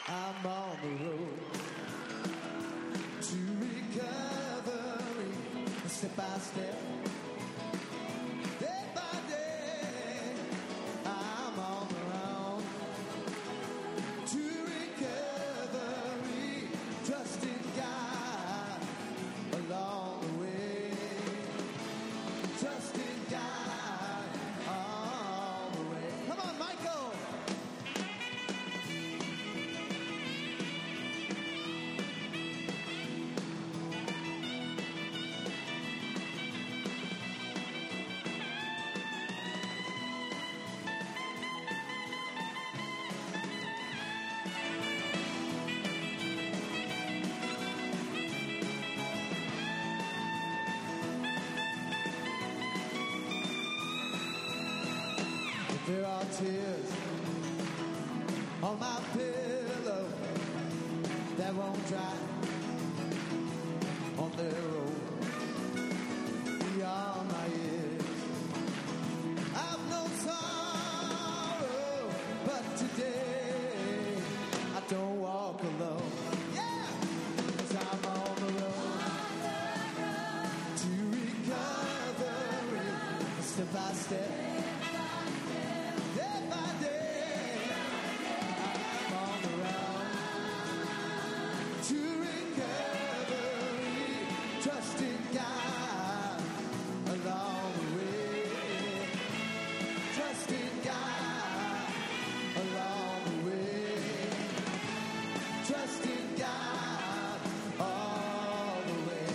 I'm on the road to recovery, step by step, day by day. I'm on the road to recovery, trusting God along the way, trusting God all the way. Come on, Michael. There are tears on my pillow that won't dry on their road beyond my ears. I've no sorrow, but today I don't walk alone. Yeah, 'cause I'm on the road to recovery, step by step. Day by day, I'm on the road to recovery, trusting God along the way, trusting God along the way, trusting God all the way.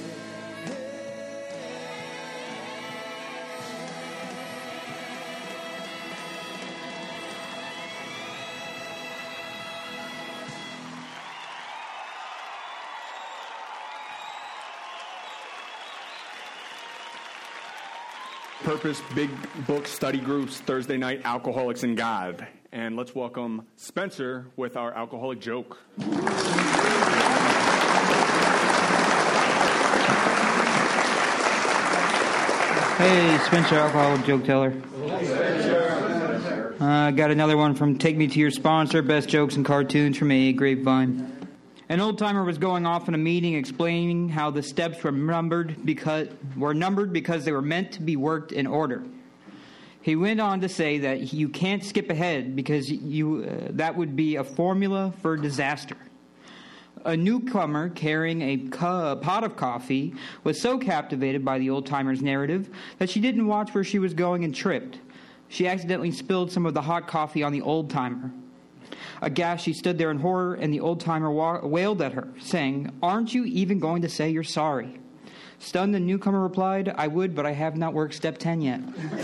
Purpose Big Book Study Groups, Thursday night, Alcoholics and God. And let's welcome Spencer with our alcoholic joke. Hey, Spencer, alcoholic joke teller. Got another one from Take Me to Your Sponsor, Best Jokes and Cartoons from A Grapevine. An old-timer was going off in a meeting explaining how the steps were numbered because they were meant to be worked in order. He went on to say that you can't skip ahead because that would be a formula for disaster. A newcomer carrying a pot of coffee was so captivated by the old-timer's narrative that she didn't watch where she was going and tripped. She accidentally spilled some of the hot coffee on the old-timer. Aghast, she stood there in horror, and the old-timer wailed at her, saying, "Aren't you even going to say you're sorry?" Stunned, the newcomer replied, "I would, but I have not worked step 10 yet."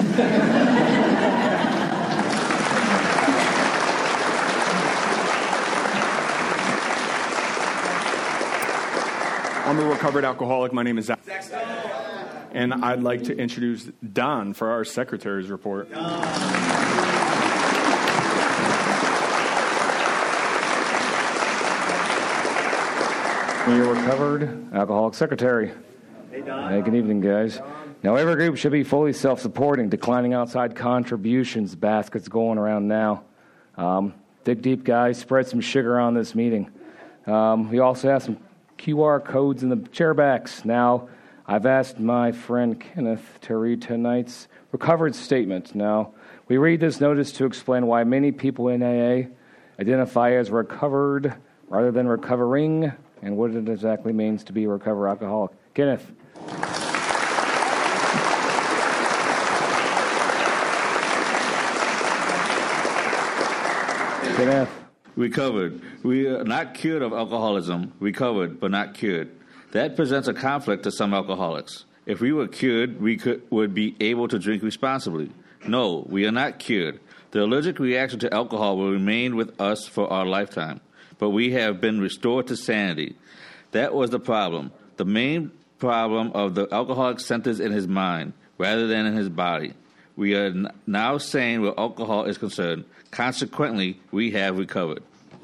I'm a recovered alcoholic. My name is Zach. And I'd like to introduce Don for our secretary's report. Your recovered alcoholic secretary. Hey, Don. Hey, good evening, guys. Now, every group should be fully self-supporting, declining outside contributions. Baskets going around now. Dig deep, guys. Spread some sugar on this meeting. We also have some QR codes in the chairbacks. Now, I've asked my friend Kenneth to read tonight's recovered statement. Now, we read this notice to explain why many people in AA identify as recovered rather than recovering, and what it exactly means to be a recovered alcoholic. Kenneth. Kenneth. Recovered. We are not cured of alcoholism. Recovered, but not cured. That presents a conflict to some alcoholics. If we were cured, we would be able to drink responsibly. No, we are not cured. The allergic reaction to alcohol will remain with us for our lifetime. But we have been restored to sanity. That was the problem. The main problem of the alcoholic centers in his mind rather than in his body. We are now sane where alcohol is concerned. Consequently, we have recovered.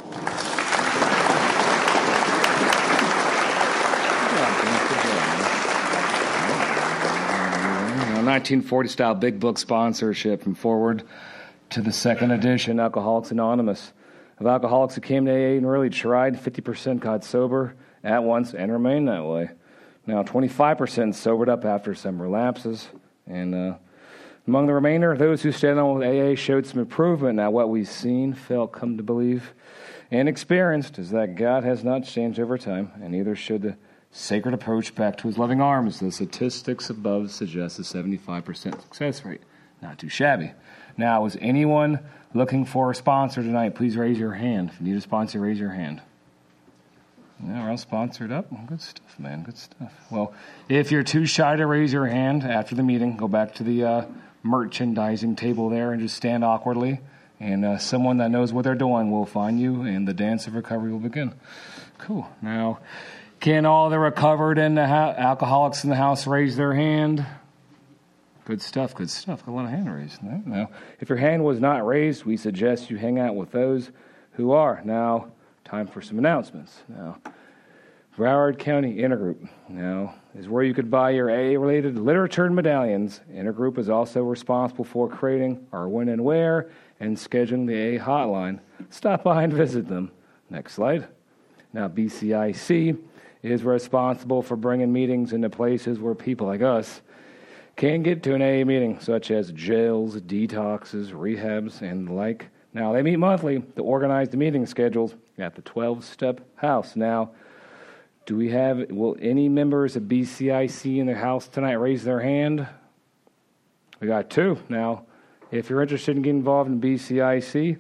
1940-style big book sponsorship from Forward to the second edition, Alcoholics Anonymous. Of alcoholics who came to AA and really tried, 50% got sober at once and remained that way. Now, 25% sobered up after some relapses. And among the remainder, those who stayed on with AA showed some improvement. Now, what we've seen, felt, come to believe, and experienced is that God has not changed over time, and neither should the sacred approach back to his loving arms. The statistics above suggest a 75% success rate. Not too shabby. Now, is anyone looking for a sponsor tonight? Please raise your hand. If you need a sponsor, raise your hand. Yeah, we're all sponsored up. Good stuff, man. Good stuff. Well, if you're too shy to raise your hand after the meeting, go back to the merchandising table there and just stand awkwardly. And someone that knows what they're doing will find you, and the dance of recovery will begin. Cool. Now, can all the recovered and the alcoholics in the house raise their hand? Good stuff, good stuff. Got a lot of hand raised. Now, if your hand was not raised, we suggest you hang out with those who are. Now, time for some announcements. Now, Broward County Intergroup now is where you could buy your AA-related literature and medallions. Intergroup is also responsible for creating our when and where and scheduling the AA hotline. Stop by and visit them. Next slide. Now, BCIC is responsible for bringing meetings into places where people like us can get to an AA meeting, such as jails, detoxes, rehabs, and the like. Now, they meet monthly to organize the meeting schedules at the 12-step house. Now, will any members of BCIC in the house tonight raise their hand? We got 2. Now, if you're interested in getting involved in BCIC,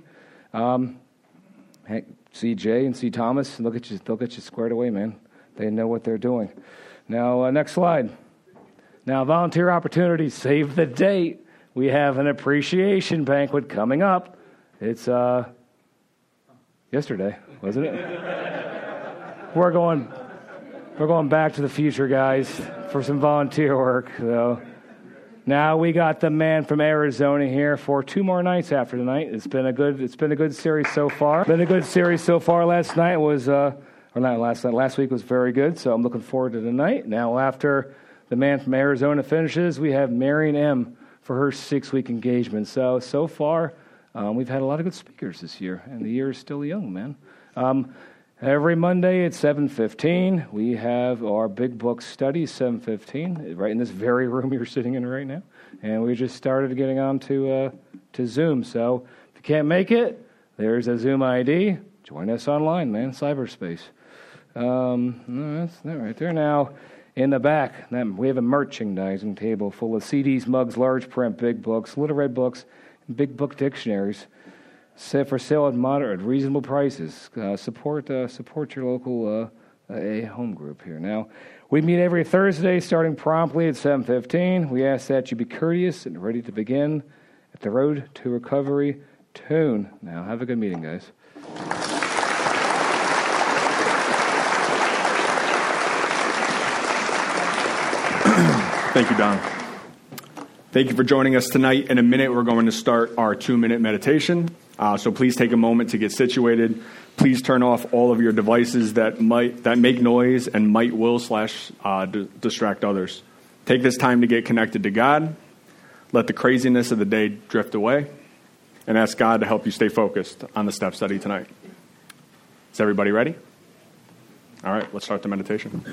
see Jay and see Thomas, and they'll get you squared away, man. They know what they're doing. Now, next slide. Now, volunteer opportunities, save the date. We have an appreciation banquet coming up. It's yesterday, wasn't it? We're going back to the future, guys, for some volunteer work. So now we got the man from Arizona here for 2 more nights after tonight. It's been a good series so far. Last night was last week was very good. So I'm looking forward to tonight. Now after the man from Arizona finishes, we have Marion M. for her 6-week engagement. So far, we've had a lot of good speakers this year, and the year is still young, man. Every Monday at 7:15, we have our Big Book study, 7:15, right in this very room you're sitting in right now. And we just started getting on to Zoom. So if you can't make it, there's a Zoom ID. Join us online, man, cyberspace. That's that right there. Now, in the back, we have a merchandising table full of CDs, mugs, large print, big books, little red books, and big book dictionaries. Set for sale at moderate, reasonable prices. Support your local AA home group here. Now, we meet every Thursday starting promptly at 7:15. We ask that you be courteous and ready to begin at the Road to Recovery tune. Now, have a good meeting, guys. Thank you, Don. Thank you for joining us tonight. In a minute, we're going to start our 2-minute meditation. So please take a moment to get situated. Please turn off all of your devices that make noise and will distract others. Take this time to get connected to God. Let the craziness of the day drift away, and ask God to help you stay focused on the step study tonight. Is everybody ready? All right, let's start the meditation.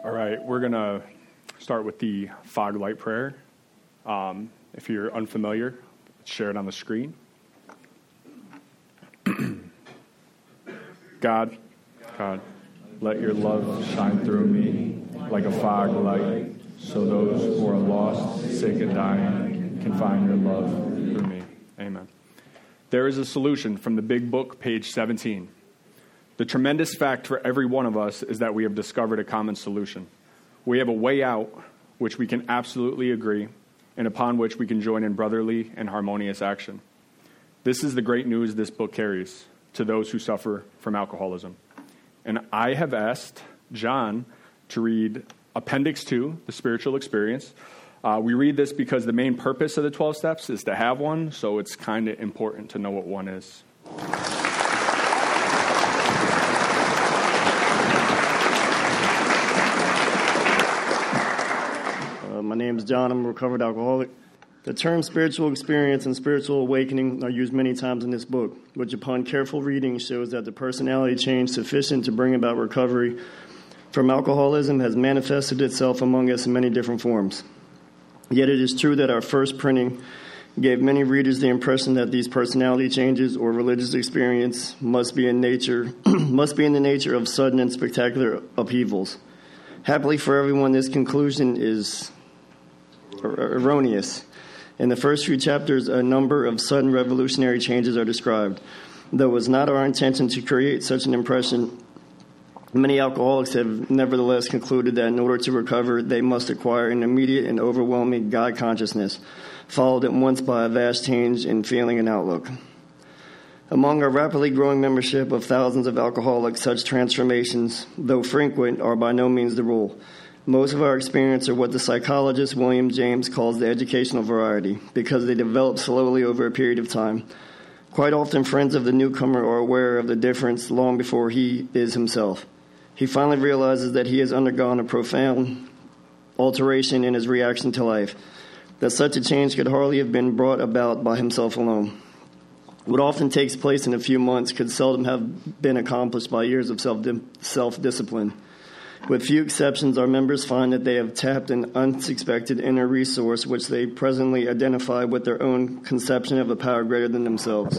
All right, we're going to start with the fog light prayer. If you're unfamiliar, share it on the screen. God, let your love shine through me like a fog light, so those who are lost, sick, and dying can find your love through me. Amen. There is a solution from the Big Book, page 17. The tremendous fact for every one of us is that we have discovered a common solution. We have a way out, which we can absolutely agree, and upon which we can join in brotherly and harmonious action. This is the great news this book carries to those who suffer from alcoholism. And I have asked John to read Appendix 2, The Spiritual Experience. We read this because the main purpose of the 12 steps is to have one, so it's kind of important to know what one is. My name is John. I'm a recovered alcoholic. The term spiritual experience and spiritual awakening are used many times in this book, which upon careful reading shows that the personality change sufficient to bring about recovery from alcoholism has manifested itself among us in many different forms. Yet it is true that our first printing gave many readers the impression that these personality changes or religious experience must be in the nature of sudden and spectacular upheavals. Happily for everyone, this conclusion is erroneous. In the first few chapters, a number of sudden revolutionary changes are described. Though it was not our intention to create such an impression, many alcoholics have nevertheless concluded that in order to recover, they must acquire an immediate and overwhelming God consciousness, followed at once by a vast change in feeling and outlook. Among our rapidly growing membership of thousands of alcoholics, such transformations, though frequent, are by no means the rule. Most of our experience are what the psychologist William James calls the educational variety, because they develop slowly over a period of time. Quite often, friends of the newcomer are aware of the difference long before he is himself. He finally realizes that he has undergone a profound alteration in his reaction to life, that such a change could hardly have been brought about by himself alone. What often takes place in a few months could seldom have been accomplished by years of self-discipline. With few exceptions, our members find that they have tapped an unsuspected inner resource which they presently identify with their own conception of a power greater than themselves.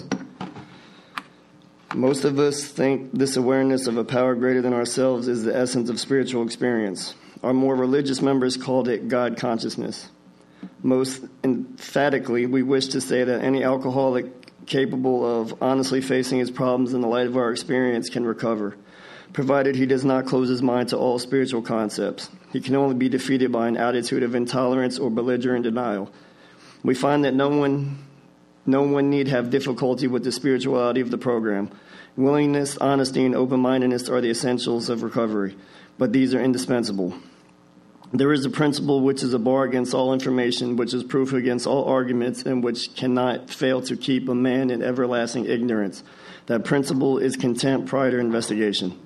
Most of us think this awareness of a power greater than ourselves is the essence of spiritual experience. Our more religious members called it God consciousness. Most emphatically, we wish to say that any alcoholic capable of honestly facing his problems in the light of our experience can recover, provided he does not close his mind to all spiritual concepts. He can only be defeated by an attitude of intolerance or belligerent denial. We find that no one need have difficulty with the spirituality of the program. Willingness, honesty, and open-mindedness are the essentials of recovery, but these are indispensable. There is a principle which is a bar against all information, which is proof against all arguments, and which cannot fail to keep a man in everlasting ignorance. That principle is contempt prior to investigation.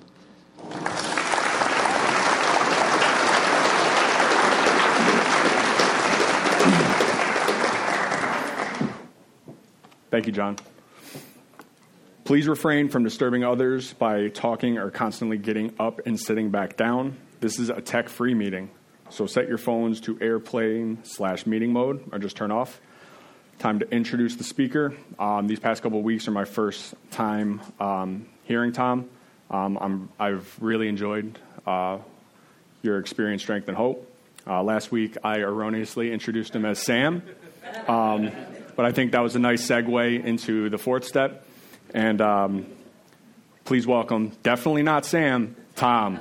Thank you, John. Please refrain from disturbing others by talking or constantly getting up and sitting back down. This is a tech-free meeting, so set your phones to airplane/meeting mode or just turn off. Time to introduce the speaker. These past couple of weeks are my first time hearing Tom. I've really enjoyed your experience, strength, and hope. Last week, I erroneously introduced him as Sam, but I think that was a nice segue into the fourth step. And please welcome, definitely not Sam, Tom.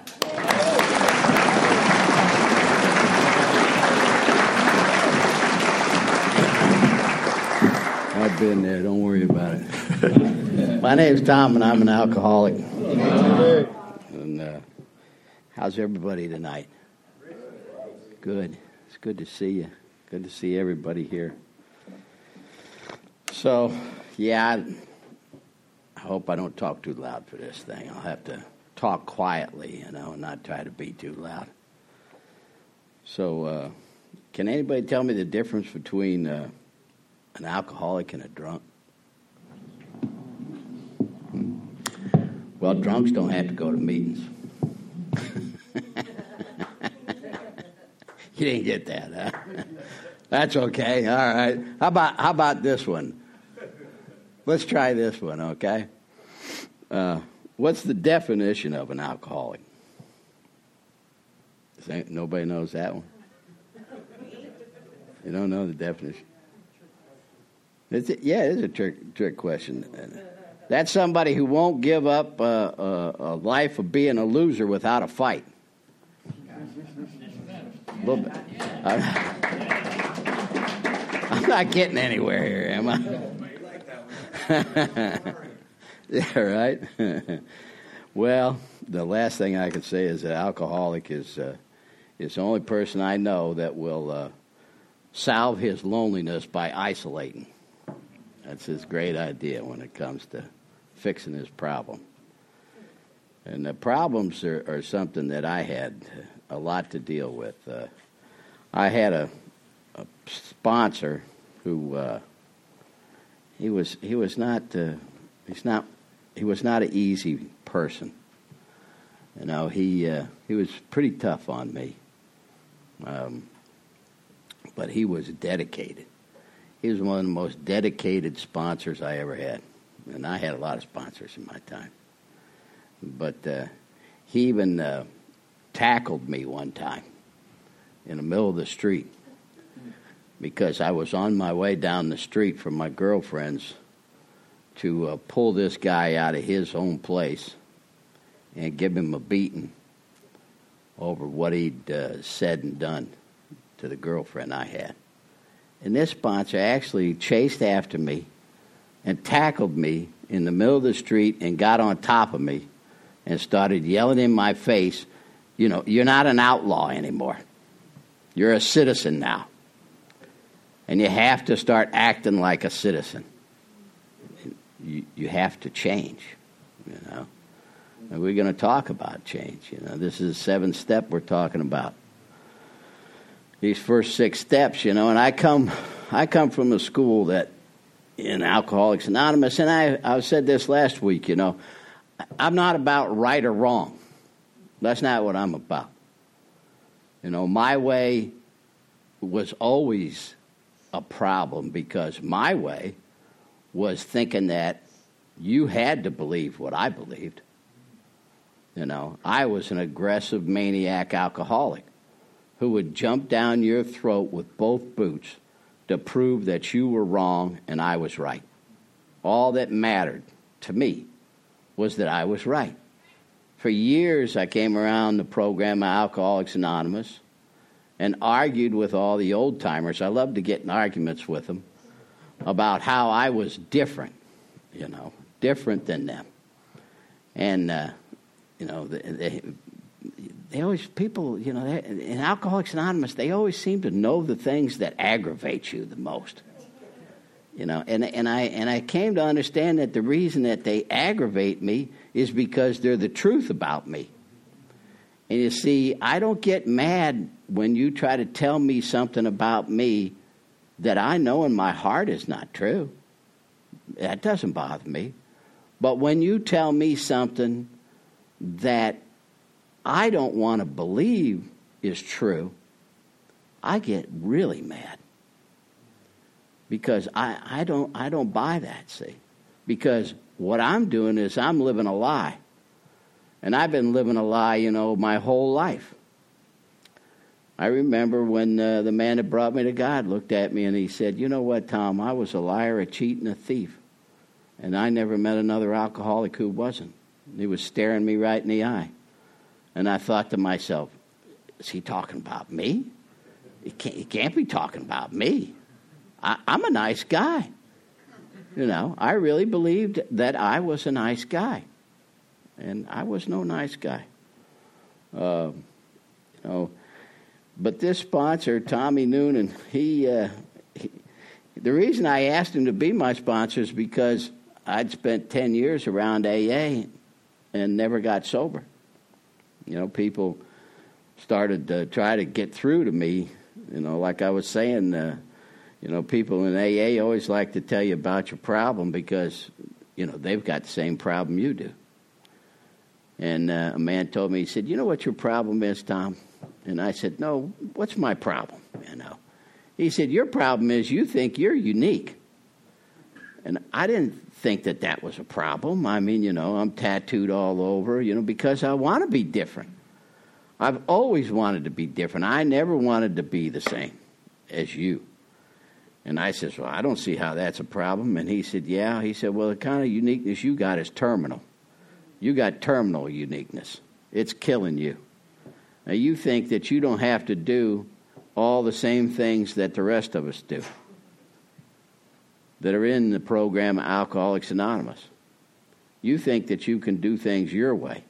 I've been there. Don't worry about it. My name's Tom, and I'm an alcoholic. And how's everybody tonight? Good. It's good to see you. Good to see everybody here. So, yeah, I hope I don't talk too loud for this thing. I'll have to talk quietly, and not try to be too loud. So, can anybody tell me the difference between an alcoholic and a drunk? Well, drunks don't have to go to meetings. You didn't get that, huh? That's okay. All right. How about this one? Let's try this one, okay? What's the definition of an alcoholic? Nobody knows that one? You don't know the definition? It is a trick question. That's somebody who won't give up a life of being a loser without a fight. A little bit. I'm not getting anywhere here, am I? Yeah, right? Well, the last thing I can say is that alcoholic is the only person I know that will salve his loneliness by isolating. That's his great idea when it comes to fixing his problem. And the problems are something that I had a lot to deal with. I had a sponsor who he was not an easy person. You know, he was pretty tough on me, but he was dedicated. He was one of the most dedicated sponsors I ever had, and I had a lot of sponsors in my time. But he even tackled me one time in the middle of the street because I was on my way down the street from my girlfriend's to pull this guy out of his own place and give him a beating over what he'd said and done to the girlfriend I had. And this sponsor actually chased after me and tackled me in the middle of the street and got on top of me and started yelling in my face, you know, you're not an outlaw anymore. You're a citizen now. And you have to start acting like a citizen. You have to change, you know. And we're going to talk about change, you know. This is the 7th step we're talking about. These first 6 steps, you know, and I come from a school that in Alcoholics Anonymous, and I said this last week, you know, I'm not about right or wrong. That's not what I'm about. You know, my way was always a problem because my way was thinking that you had to believe what I believed. You know, I was an aggressive maniac alcoholic who would jump down your throat with both boots to prove that you were wrong and I was right. All that mattered to me was that I was right. For years, I came around the program of Alcoholics Anonymous and argued with all the old-timers. I loved to get in arguments with them about how I was different, you know, different than them. And, you know, they always, people, you know, in Alcoholics Anonymous, they always seem to know the things that aggravate you the most. You know, and I came to understand that the reason that they aggravate me is because they're the truth about me. And you see, I don't get mad when you try to tell me something about me that I know in my heart is not true. That doesn't bother me. But when you tell me something that I don't want to believe is true, I get really mad. Because I don't buy that, see. Because what I'm doing is I'm living a lie. And I've been living a lie, you know, my whole life. I remember when the man that brought me to God looked at me and he said, you know what, Tom, I was a liar, a cheat, and a thief. And I never met another alcoholic who wasn't. He was staring me right in the eye. And I thought to myself, is he talking about me? He can't be talking about me. I'm a nice guy. You know, I really believed that I was a nice guy. And I was no nice guy. You know, but this sponsor, Tommy Noonan, the reason I asked him to be my sponsor is because I'd spent 10 years around AA and never got sober. You know, people started to try to get through to me. You know, like I was saying, you know, people in AA always like to tell you about your problem because, you know, they've got the same problem you do. And a man told me, he said, you know what your problem is, Tom? And I said, no, what's my problem, you know? He said, your problem is you think you're unique. And I didn't think that that was a problem. I mean, you know, I'm tattooed all over, you know, because I want to be different. I've always wanted to be different. I never wanted to be the same as you. And I said, well, I don't see how that's a problem. And he said, yeah. He said, well, the kind of uniqueness you got is terminal. You got terminal uniqueness. It's killing you. Now, you think that you don't have to do all the same things that the rest of us do that are in the program Alcoholics Anonymous. You think that you can do things your way.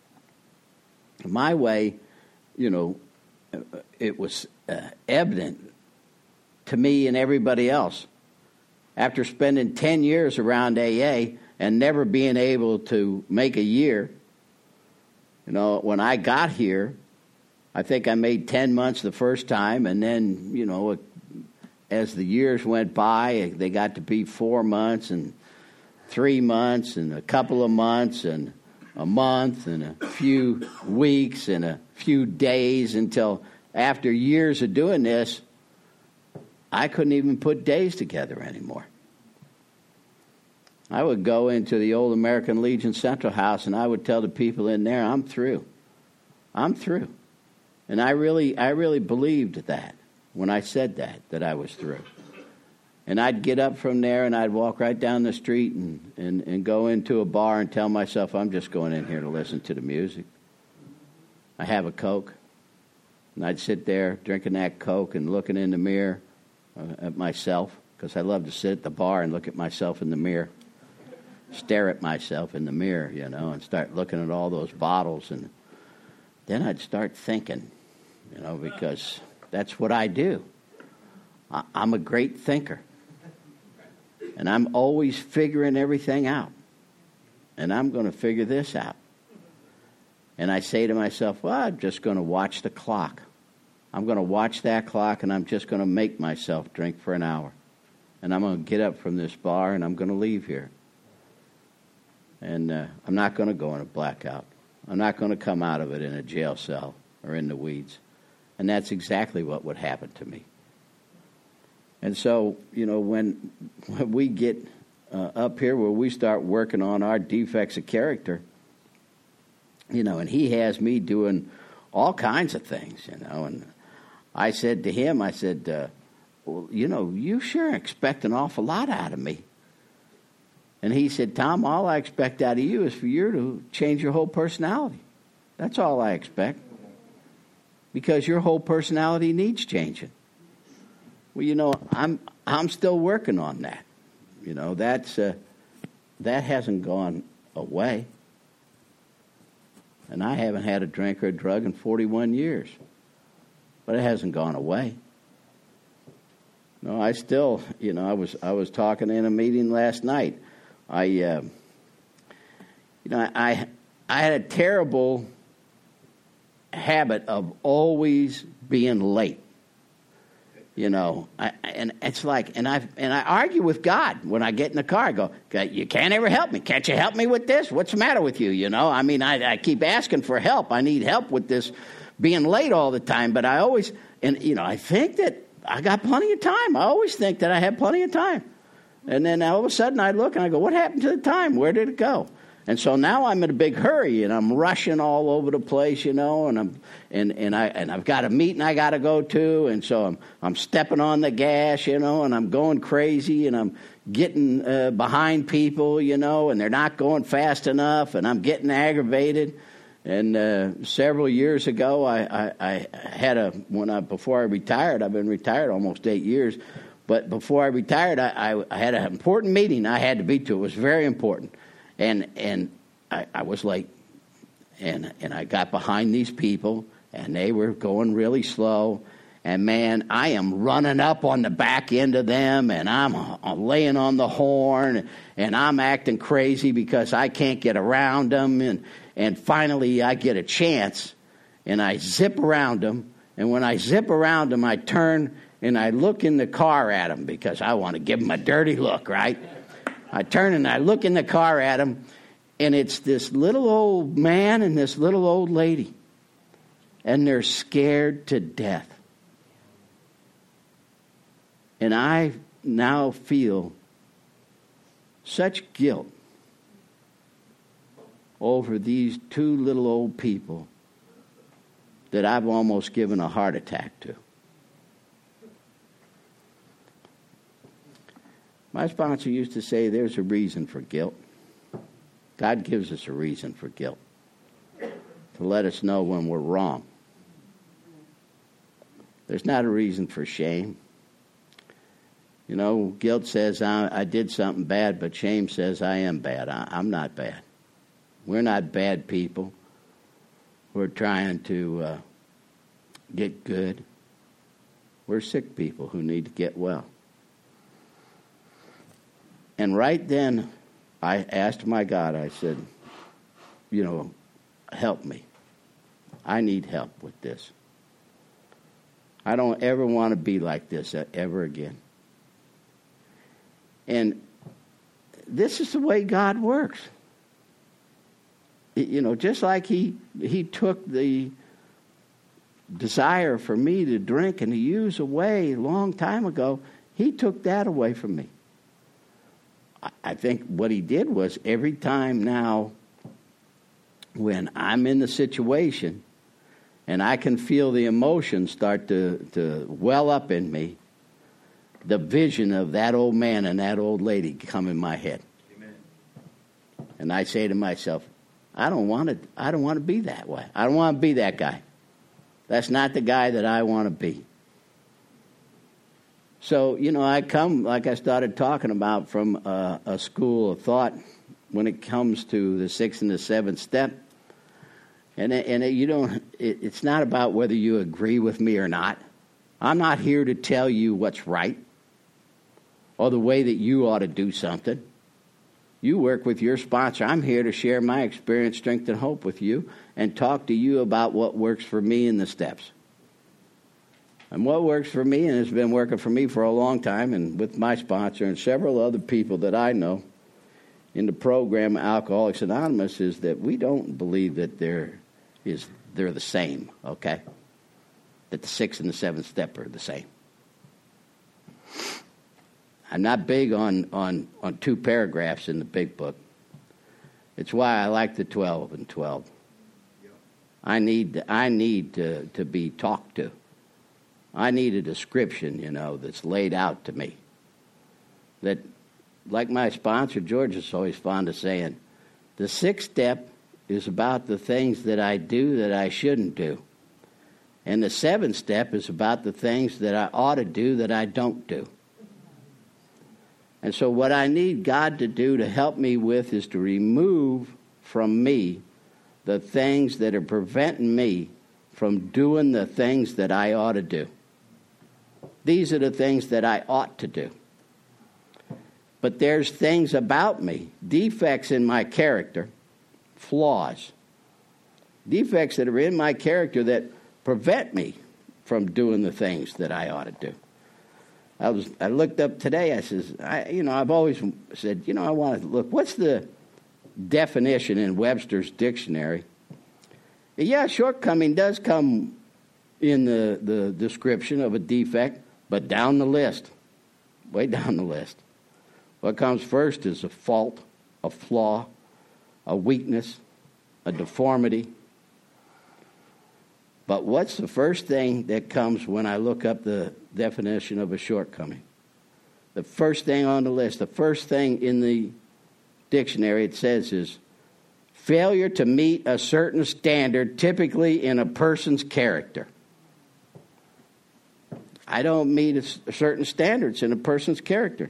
My way, you know, it was evident to me and everybody else. After spending 10 years around AA and never being able to make a year, you know, when I got here, I think I made 10 months the first time, and then, you know, as the years went by, they got to be 4 months and 3 months and a couple of months and a month and a few weeks and a few days until after years of doing this, I couldn't even put days together anymore. I would go into the old American Legion Central House and I would tell the people in there, I'm through. I'm through. And I really believed that when I said that I was through. And I'd get up from there and I'd walk right down the street and go into a bar and tell myself, I'm just going in here to listen to the music. I have a Coke. And I'd sit there drinking that Coke and looking in the mirror at myself, because I love to sit at the bar and look at myself in the mirror, stare at myself in the mirror, you know, and start looking at all those bottles. And then I'd start thinking, you know, because that's what I do. I'm a great thinker. And I'm always figuring everything out. And I'm going to figure this out. And I say to myself, well, I'm just going to watch the clock. I'm going to watch that clock, and I'm just going to make myself drink for an hour. And I'm going to get up from this bar, and I'm going to leave here. And I'm not going to go in a blackout. I'm not going to come out of it in a jail cell or in the weeds. And that's exactly what would happen to me. And so, you know, when we get up here where we start working on our defects of character, you know, and he has me doing all kinds of things, you know, and I said to him, I said, well, you know, you sure expect an awful lot out of me. And he said, Tom, all I expect out of you is for you to change your whole personality. That's all I expect. Because your whole personality needs changing. Well, you know, I'm still working on that. You know, that hasn't gone away. And I haven't had a drink or a drug in 41 years. But it hasn't gone away. No, I still, you know, I was talking in a meeting last night. I had a terrible habit of always being late. You know, and it's like, and I argue with God when I get in the car. I go, you can't ever help me. Can't you help me with this? What's the matter with you? You know, I mean, I keep asking for help. I need help with this being late all the time. But I always, and you know, I think that I got plenty of time. I always think that I have plenty of time. And then all of a sudden I look and I go, what happened to the time? Where did it go? And so now I'm in a big hurry and I'm rushing all over the place, you know, and I've got a meeting I got to go to, and so I'm stepping on the gas, you know, and I'm going crazy and I'm getting behind people, you know, and they're not going fast enough, and I'm getting aggravated. And several years ago, I had before I retired, I've been retired almost 8 years, but before I retired, I had an important meeting I had to be to. It was very important. And I was late, and I got behind these people, and they were going really slow. And, man, I am running up on the back end of them, and I'm laying on the horn, and I'm acting crazy because I can't get around them. And finally I get a chance, and I zip around them. And when I zip around them, I turn and I look in the car at them because I want to give them a dirty look, right? I turn and I look in the car at them, and it's this little old man and this little old lady. and they're scared to death. And I now feel such guilt over these two little old people that I've almost given a heart attack to. My sponsor used to say there's a reason for guilt. God gives us a reason for guilt, to let us know when we're wrong. There's not a reason for shame. You know, guilt says I did something bad, but shame says I am bad. I'm not bad. We're not bad people. We're trying to get good. We're sick people who need to get well. And right then, I asked my God, I said, you know, help me. I need help with this. I don't ever want to be like this ever again. And this is the way God works. You know, just like he took the desire for me to drink and to use away a long time ago, he took that away from me. I think what he did was every time now when I'm in the situation and I can feel the emotions start to well up in me, the vision of that old man and that old lady come in my head. Amen. And I say to myself, I don't want to be that way. I don't want to be that guy. That's not the guy that I want to be. So, you know, I come, like I started talking about, from a school of thought when it comes to the 6th and the 7th step. And it's not about whether you agree with me or not. I'm not here to tell you what's right or the way that you ought to do something. You work with your sponsor. I'm here to share my experience, strength, and hope with you and talk to you about what works for me in the steps. And what works for me, and has been working for me for a long time, and with my sponsor and several other people that I know in the program Alcoholics Anonymous, is that we don't believe that they're the same, okay? That the 6th and the 7th step are the same. I'm not big on 2 paragraphs in the big book. It's why I like the 12 and 12. I need to be talked to. I need a description, you know, that's laid out to me. That, like my sponsor, George, is always fond of saying, the 6th step is about the things that I do that I shouldn't do. And the 7th step is about the things that I ought to do that I don't do. And so what I need God to do to help me with is to remove from me the things that are preventing me from doing the things that I ought to do. These are the things that I ought to do. But there's things about me, defects in my character, flaws, defects that are in my character that prevent me from doing the things that I ought to do. I looked up today, I've always said, I want to look, what's the definition in Webster's dictionary? Yeah, shortcoming does come in the description of a defect, but down the list, way down the list. What comes first is a fault, a flaw, a weakness, a deformity. But what's the first thing that comes when I look up the definition of a shortcoming? The first thing on the list, the first thing in the dictionary it says is failure to meet a certain standard, typically in a person's character. I don't meet certain standards in a person's character.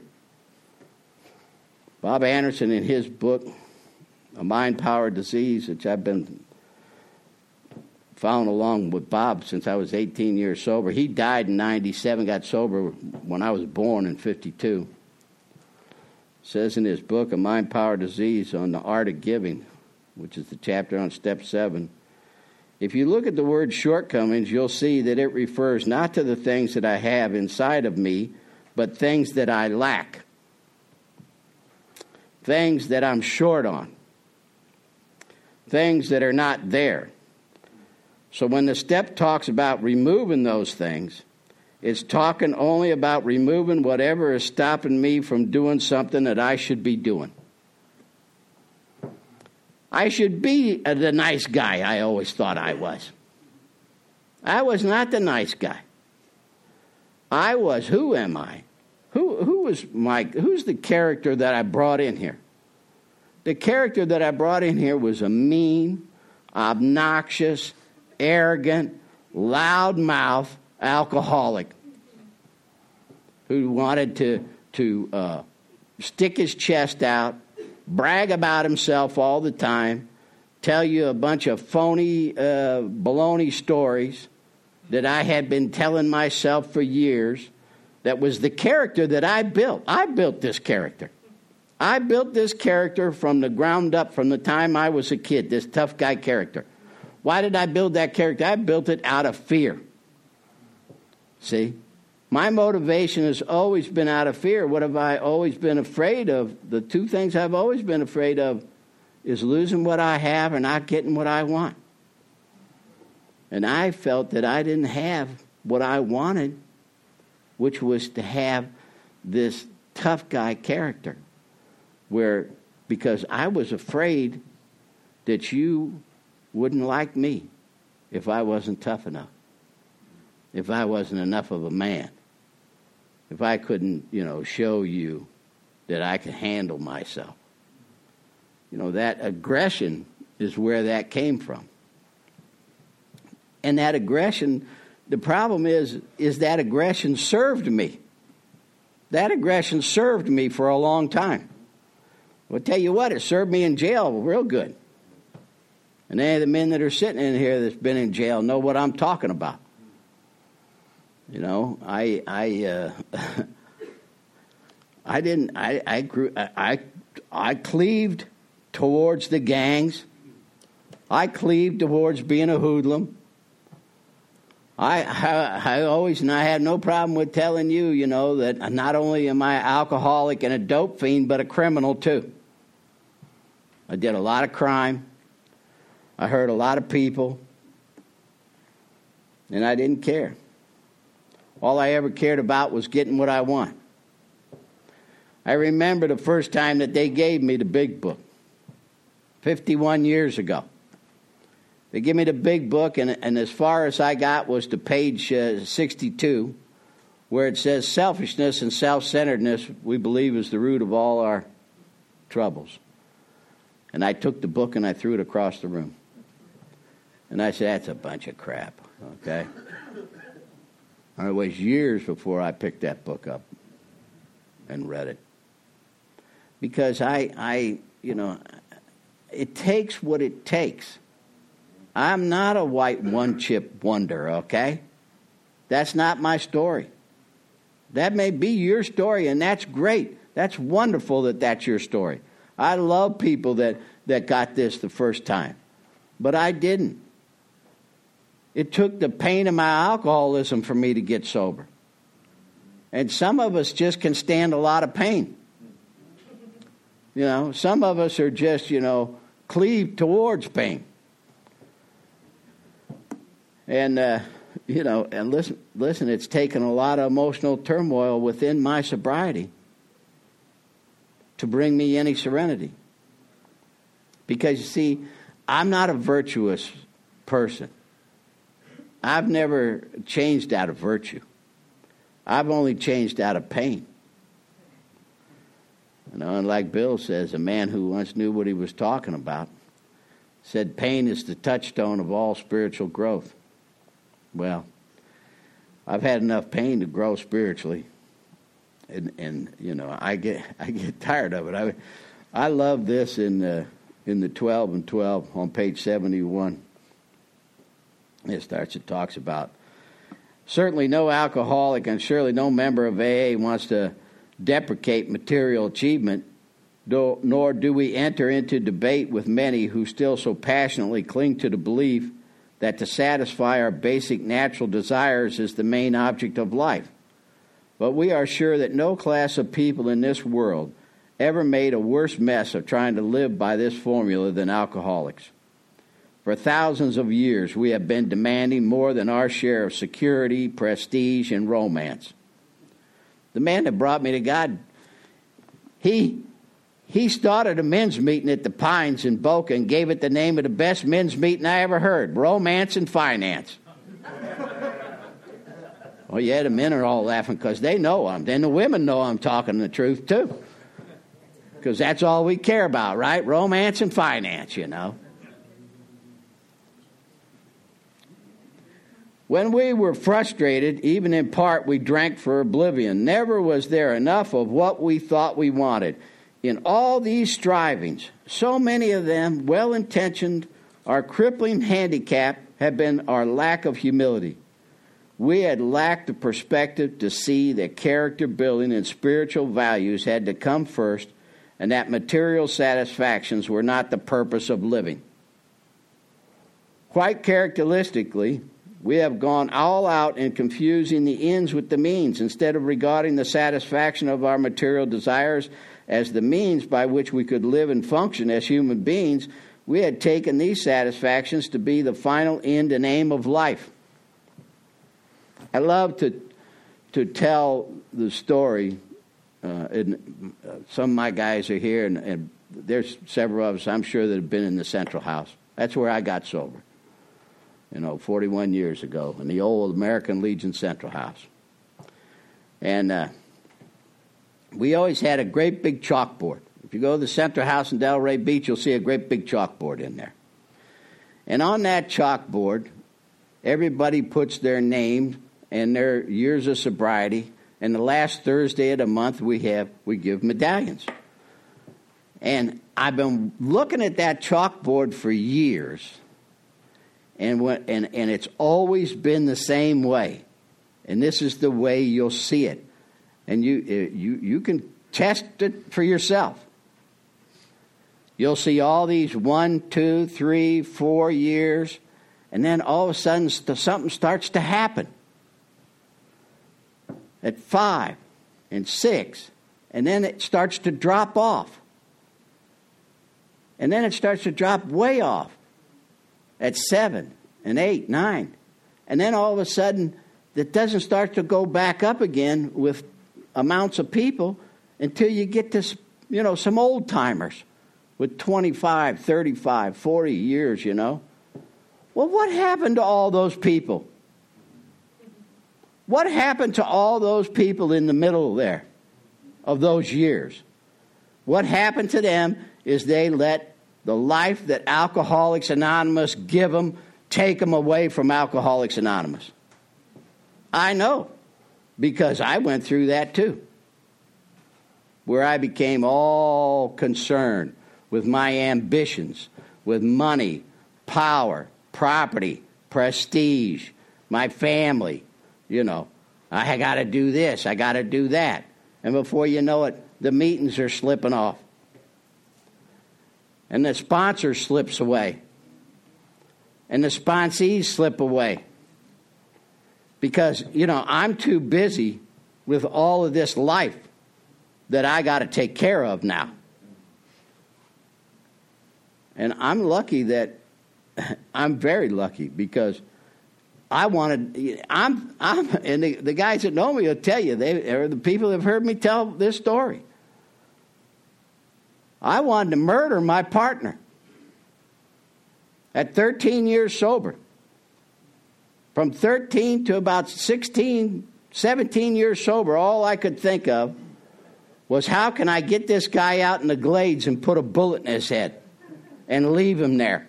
Bob Anderson, in his book, A Mind-Power Disease, which I've been following along with Bob since I was 18 years sober. He died in 97, got sober when I was born in 52. Says in his book, A Mind-Power Disease, on the Art of Giving, which is the chapter on Step 7, if you look at the word shortcomings, you'll see that it refers not to the things that I have inside of me, but things that I lack. Things that I'm short on. Things that are not there. So when the step talks about removing those things, it's talking only about removing whatever is stopping me from doing something that I should be doing. I should be the nice guy I always thought I was. I was not the nice guy. I was, who am I? Who's the character that I brought in here? The character that I brought in here was a mean, obnoxious, arrogant, loudmouth alcoholic who wanted to stick his chest out, brag about himself all the time, tell you a bunch of phony, baloney stories that I had been telling myself for years. That was the character that I built. I built this character. I built this character from the ground up from the time I was a kid, this tough guy character. Why did I build that character? I built it out of fear. See? My motivation has always been out of fear. What have I always been afraid of? The two things I've always been afraid of is losing what I have or not getting what I want. And I felt that I didn't have what I wanted, which was to have this tough guy character. Because I was afraid that you wouldn't like me if I wasn't tough enough, if I wasn't enough of a man, if I couldn't, show you that I could handle myself. That aggression is where that came from. And that aggression, the problem is that aggression served me. That aggression served me for a long time. I'll tell you what, it served me in jail real good. And any of the men that are sitting in here that's been in jail know what I'm talking about. I cleaved towards the gangs. I cleaved towards being a hoodlum. I had no problem with telling you, that not only am I an alcoholic and a dope fiend, but a criminal too. I did a lot of crime. I hurt a lot of people. And I didn't care. All I ever cared about was getting what I want. I remember the first time that they gave me the big book, 51 years ago. They gave me the big book, and as far as I got was to page 62, where it says, selfishness and self-centeredness, we believe, is the root of all our troubles. And I took the book and I threw it across the room. And I said, that's a bunch of crap, okay? And it was years before I picked that book up and read it. Because it takes what it takes. I'm not a white one-chip wonder, okay? That's not my story. That may be your story, and that's great. That's wonderful that that's your story. I love people that got this the first time. But I didn't. It took the pain of my alcoholism for me to get sober. And some of us just can stand a lot of pain. Some of us are just, cleaved towards pain. And, and listen, it's taken a lot of emotional turmoil within my sobriety to bring me any serenity. Because, you see, I'm not a virtuous person. I've never changed out of virtue. I've only changed out of pain. And like Bill says, a man who once knew what he was talking about said pain is the touchstone of all spiritual growth. Well, I've had enough pain to grow spiritually. And I get tired of it. I love this in the 12 and 12 on page 71. It talks about, certainly no alcoholic and surely no member of AA wants to deprecate material achievement, nor do we enter into debate with many who still so passionately cling to the belief that to satisfy our basic natural desires is the main object of life. But we are sure that no class of people in this world ever made a worse mess of trying to live by this formula than alcoholics. For thousands of years, we have been demanding more than our share of security, prestige, and romance. The man that brought me to God, he started a men's meeting at the Pines in Boca and gave it the name of the best men's meeting I ever heard, Romance and Finance. Well, yeah, the men are all laughing because they know I'm. Then the women know I'm talking the truth, too. Because that's all we care about, right? Romance and finance, you know. When we were frustrated, even in part, we drank for oblivion. Never was there enough of what we thought we wanted. In all these strivings, so many of them well-intentioned, our crippling handicap had been our lack of humility. We had lacked the perspective to see that character building and spiritual values had to come first, and that material satisfactions were not the purpose of living. Quite characteristically, we have gone all out in confusing the ends with the means, instead of regarding the satisfaction of our material desires as the means by which we could live and function as human beings. We had taken these satisfactions to be the final end and aim of life. I love to tell the story. Some of my guys are here, and there's several of us, I'm sure, that have been in the Central House. That's where I got sober, 41 years ago, in the old American Legion Central House. And we always had a great big chalkboard. If you go to the Central House in Delray Beach, you'll see a great big chalkboard in there. And on that chalkboard, everybody puts their name and their years of sobriety, and the last Thursday of the month we give medallions. And I've been looking at that chalkboard for years, and it's always been the same way. And this is the way you'll see it. And you can test it for yourself. You'll see all these 1, 2, 3, 4 years, and then all of a sudden something starts to happen. At 5 and 6, and then it starts to drop off. And then it starts to drop way off at 7 and 8, 9. And then all of a sudden, it doesn't start to go back up again with amounts of people until you get to, some old timers with 25, 35, 40 years, Well, what happened to all those people? What happened to all those people in the middle there of those years? What happened to them is they let the life that Alcoholics Anonymous give them take them away from Alcoholics Anonymous. I know, because I went through that too, where I became all concerned with my ambitions, with money, power, property, prestige, my family. I got to do this, I got to do that. And before you know it, the meetings are slipping off. And the sponsor slips away. And the sponsees slip away. Because, I'm too busy with all of this life that I got to take care of now. And I'm lucky that, I'm very lucky because and the guys that know me will tell you, they're the people that have heard me tell this story. I wanted to murder my partner at 13 years sober. From 13 to about 16, 17 years sober, all I could think of was how can I get this guy out in the glades and put a bullet in his head and leave him there.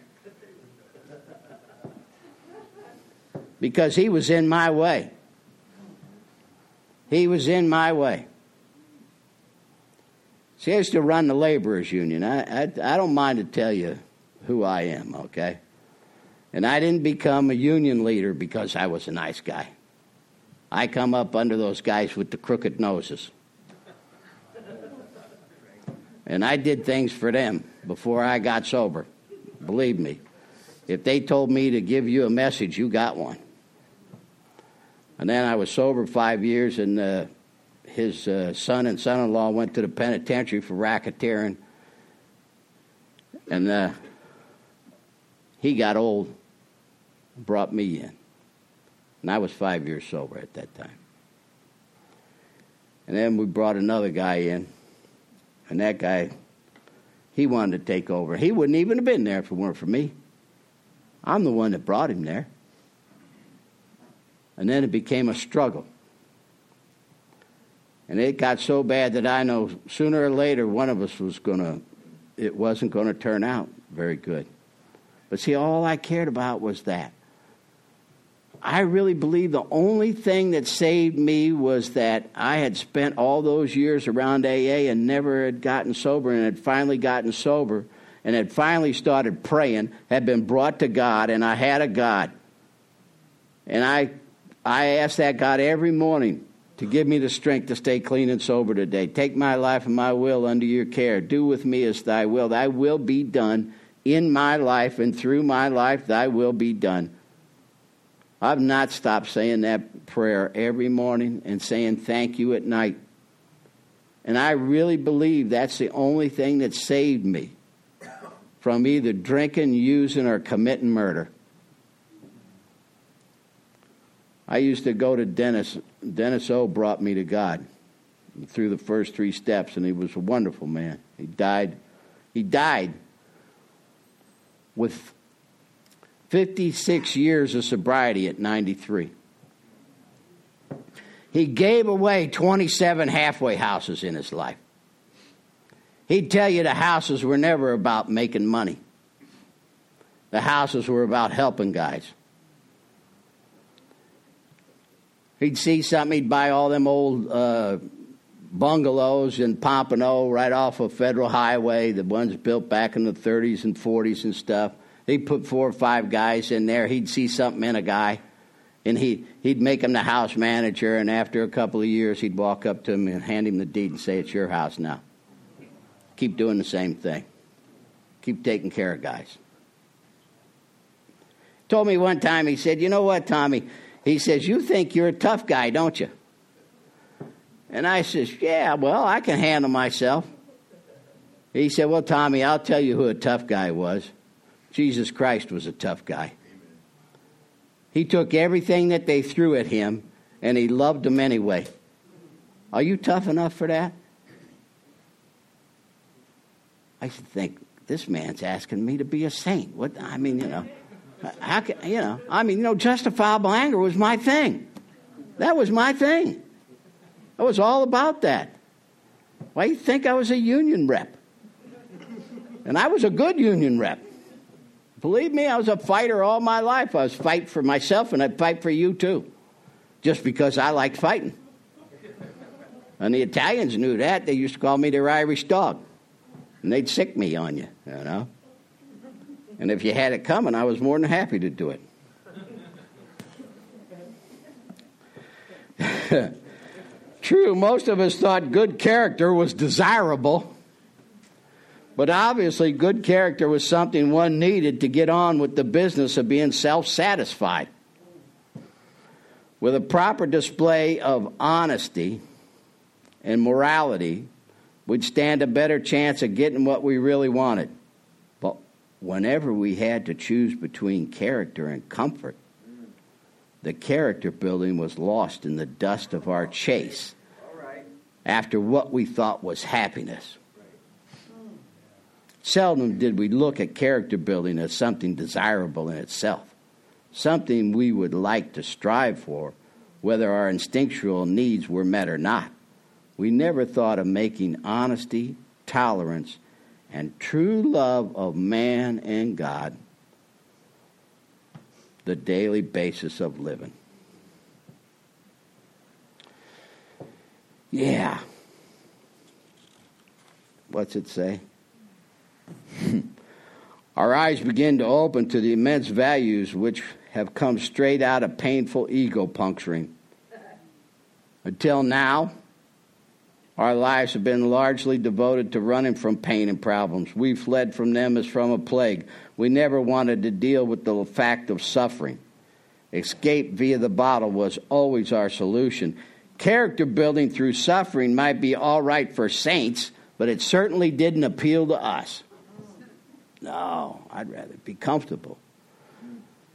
Because he was in my way. He was in my way. See, I used to run the laborers union. I don't mind to tell you who I am, okay? And I didn't become a union leader because I was a nice guy. I come up under those guys with the crooked noses. And I did things for them before I got sober. Believe me. If they told me to give you a message, you got one. And then I was sober 5 years, and his son and son-in-law went to the penitentiary for racketeering. And he got old, brought me in. And I was 5 years sober at that time. And then we brought another guy in. And that guy, he wanted to take over. He wouldn't even have been there if it weren't for me. I'm the one that brought him there. And then it became a struggle. And it got so bad that I know sooner or later one of us it wasn't going to turn out very good. But see, all I cared about was that. I really believe the only thing that saved me was that I had spent all those years around AA and never had gotten sober, and had finally gotten sober and had finally started praying, had been brought to God, and I had a God. And I asked that God every morning to give me the strength to stay clean and sober today. Take my life and my will under your care. Do with me as thy will. Thy will be done in my life and through my life. Thy will be done. I've not stopped saying that prayer every morning and saying thank you at night. And I really believe that's the only thing that saved me from either drinking, using, or committing murder. I used to go to Dennis. Dennis O. brought me to God through the first 3 steps, and he was a wonderful man. He died with 56 years of sobriety at 93. He gave away 27 halfway houses in his life. He'd tell you the houses were never about making money. The houses were about helping guys. He'd see something, he'd buy all them old bungalows in Pompano right off of Federal Highway, the ones built back in the 30s and 40s and stuff. He'd put 4 or 5 guys in there. He'd see something in a guy, and he'd make him the house manager, and after a couple of years, he'd walk up to him and hand him the deed and say, it's your house now. Keep doing the same thing. Keep taking care of guys. Told me one time, he said, you know what, Tommy? He says, you think you're a tough guy, don't you? And I says, yeah, well, I can handle myself. He said, well, Tommy, I'll tell you who a tough guy was. Jesus Christ was a tough guy. He took everything that they threw at him, and he loved them anyway. Are you tough enough for that? I should think, this man's asking me to be a saint. What? I mean, how can, justifiable anger was my thing. That was my thing. I was all about that. Why do you think I was a union rep? And I was a good union rep. Believe me, I was a fighter all my life. I was fighting for myself, and I'd fight for you too, just because I liked fighting. And the Italians knew that. They used to call me their Irish dog. And they'd sick me on you, And if you had it coming, I was more than happy to do it. True, most of us thought good character was desirable. But obviously, good character was something one needed to get on with the business of being self-satisfied. With a proper display of honesty and morality, we'd stand a better chance of getting what we really wanted. But whenever we had to choose between character and comfort, the character building was lost in the dust of our chase after what we thought was happiness. Seldom did we look at character building as something desirable in itself, something we would like to strive for, whether our instinctual needs were met or not. We never thought of making honesty, tolerance, and true love of man and God the daily basis of living. Yeah. What's it say? Our eyes begin to open to the immense values which have come straight out of painful ego puncturing. Until now, our lives have been largely devoted to running from pain and problems. We fled from them as from a plague. We never wanted to deal with the fact of suffering. Escape via the bottle was always our solution. Character building through suffering might be all right for saints, but it certainly didn't appeal to us. No, I'd rather be comfortable.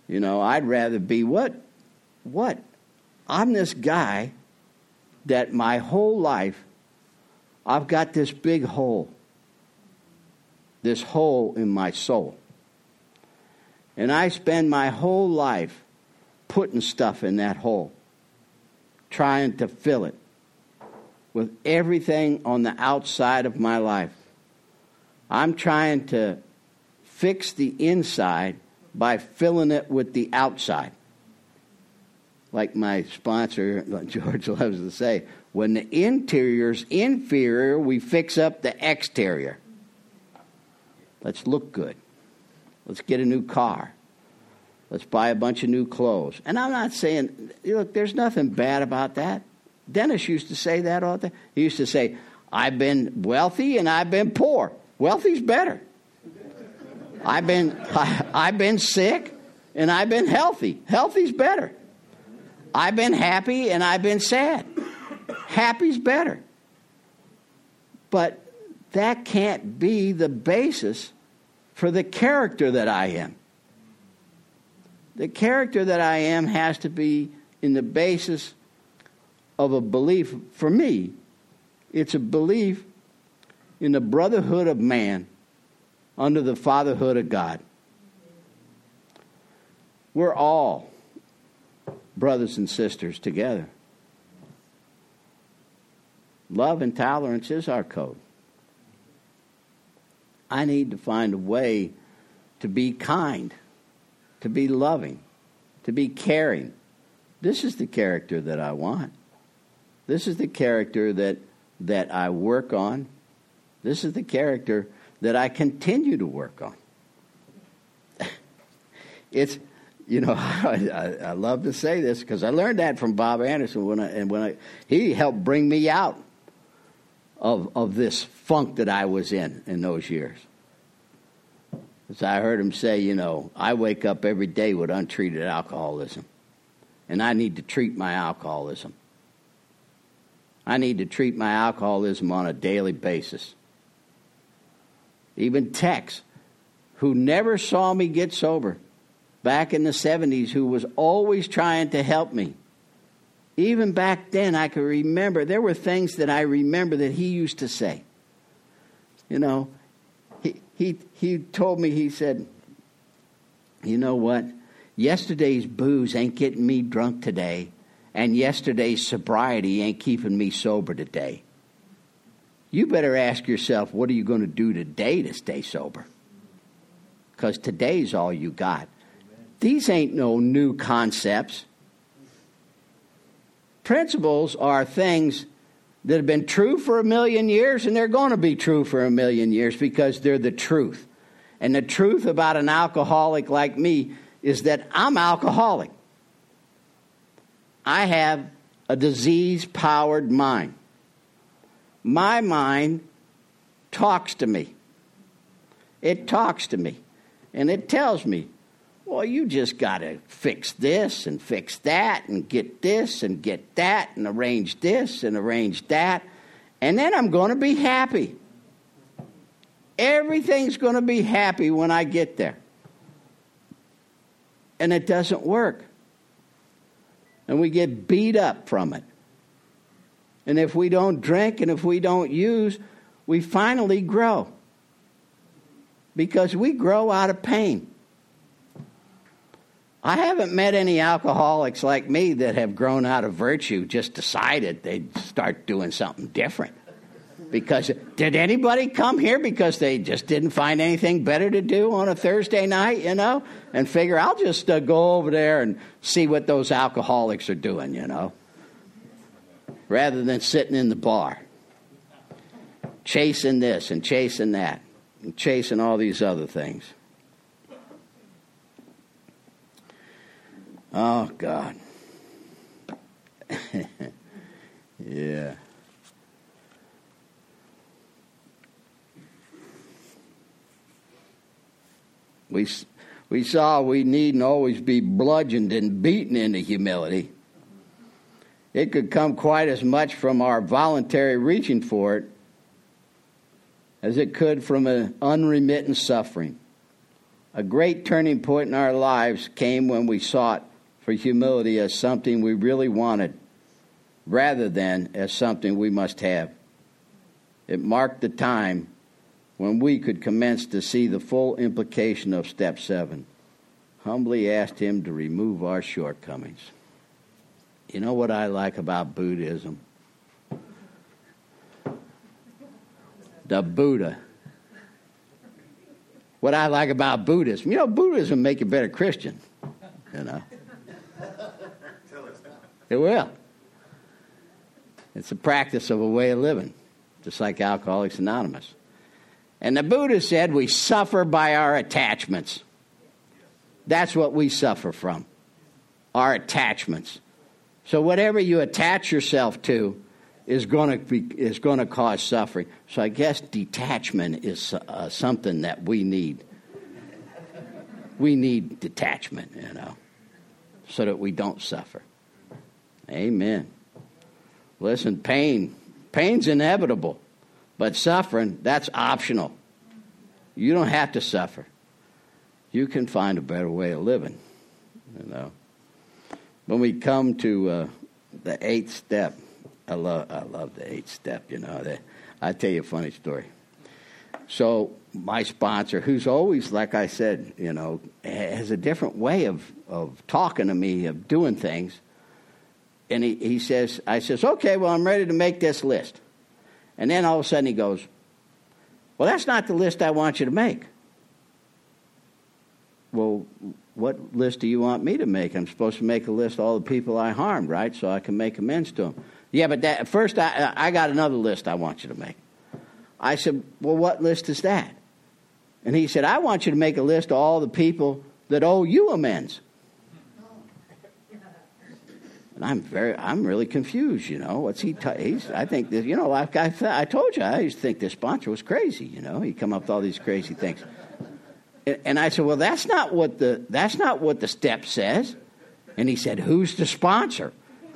You know, I'd rather be what? I'm this guy that my whole life, I've got this big hole. This hole in my soul. And I spend my whole life putting stuff in that hole, trying to fill it with everything on the outside of my life. I'm trying to fix the inside by filling it with the outside. Like my sponsor, George, loves to say, when the interior's inferior, we fix up the exterior. Let's look good. Let's get a new car. Let's buy a bunch of new clothes. And I'm not saying, look, there's nothing bad about that. Dennis used to say that all the time. He used to say, I've been wealthy and I've been poor. Wealthy's better. I've been sick and I've been healthy. Healthy's better. I've been happy and I've been sad. Happy's better. But that can't be the basis for the character that I am. The character that I am has to be in the basis of a belief. For me, it's a belief in the brotherhood of man under the fatherhood of God. We're all brothers and sisters together. Love and tolerance is our code. I need to find a way to be kind, to be loving, to be caring. This is the character that I want. This is the character that I work on. This is the character that I continue to work on. It's, you know, I love to say this because I learned that from Bob Anderson he helped bring me out of this funk that I was in those years. As I heard him say, you know, I wake up every day with untreated alcoholism, and I need to treat my alcoholism. I need to treat my alcoholism on a daily basis. Even Tex, who never saw me get sober, back in the 70s, who was always trying to help me. Even back then, I could remember, there were things that I remember that he used to say. You know, he told me, he said, you know what? Yesterday's booze ain't getting me drunk today, and yesterday's sobriety ain't keeping me sober today. You better ask yourself, what are you going to do today to stay sober? Because today's all you got. These ain't no new concepts. Principles are things that have been true for 1,000,000 years, and they're going to be true for 1,000,000 years because they're the truth. And the truth about an alcoholic like me is that I'm alcoholic. I have a disease-powered mind. My mind talks to me. It talks to me. And it tells me, well, you just got to fix this and fix that and get this and get that and arrange this and arrange that. And then I'm going to be happy. Everything's going to be happy when I get there. And it doesn't work. And we get beat up from it. And if we don't drink and if we don't use, we finally grow. Because we grow out of pain. I haven't met any alcoholics like me that have grown out of virtue, just decided they'd start doing something different. Because did anybody come here because they just didn't find anything better to do on a Thursday night, you know, and figure I'll just go over there and see what those alcoholics are doing, you know, rather than sitting in the bar, chasing this and chasing that and chasing all these other things. Oh, God. Yeah. We saw we needn't always be bludgeoned and beaten into humility. It could come quite as much from our voluntary reaching for it as it could from an unremittent suffering. A great turning point in our lives came when we sought for humility as something we really wanted, rather than as something we must have. It marked the time when we could commence to see the full implication of step 7. Humbly asked him to remove our shortcomings. You know what I like about Buddhism? The Buddha. What I like about Buddhism, Buddhism make you a better Christian, It will. It's a practice of a way of living, just like Alcoholics Anonymous. And the Buddha said we suffer by our attachments. That's what we suffer from, our attachments. So whatever you attach yourself to is going to cause suffering. So I guess detachment is something that we need. We need detachment, so that we don't suffer. Amen. Listen, pain's inevitable, but suffering, that's optional. You don't have to suffer. You can find a better way of living, When we come to the 8th step, I love the 8th step, I tell you a funny story. So my sponsor, who's always, like I said, has a different way of talking to me, of doing things. And I says, okay, well, I'm ready to make this list. And then all of a sudden he goes, well, that's not the list I want you to make. Well, what list do you want me to make? I'm supposed to make a list of all the people I harmed, right? So I can make amends to them. Yeah, but first I got another list I want you to make. I said, well, what list is that? And he said, I want you to make a list of all the people that owe you amends. And I'm really confused, What's he? I think that, I told you, I used to think this sponsor was crazy, He'd come up with all these crazy things. And I said, well, that's not what the step says. And he said, who's the sponsor?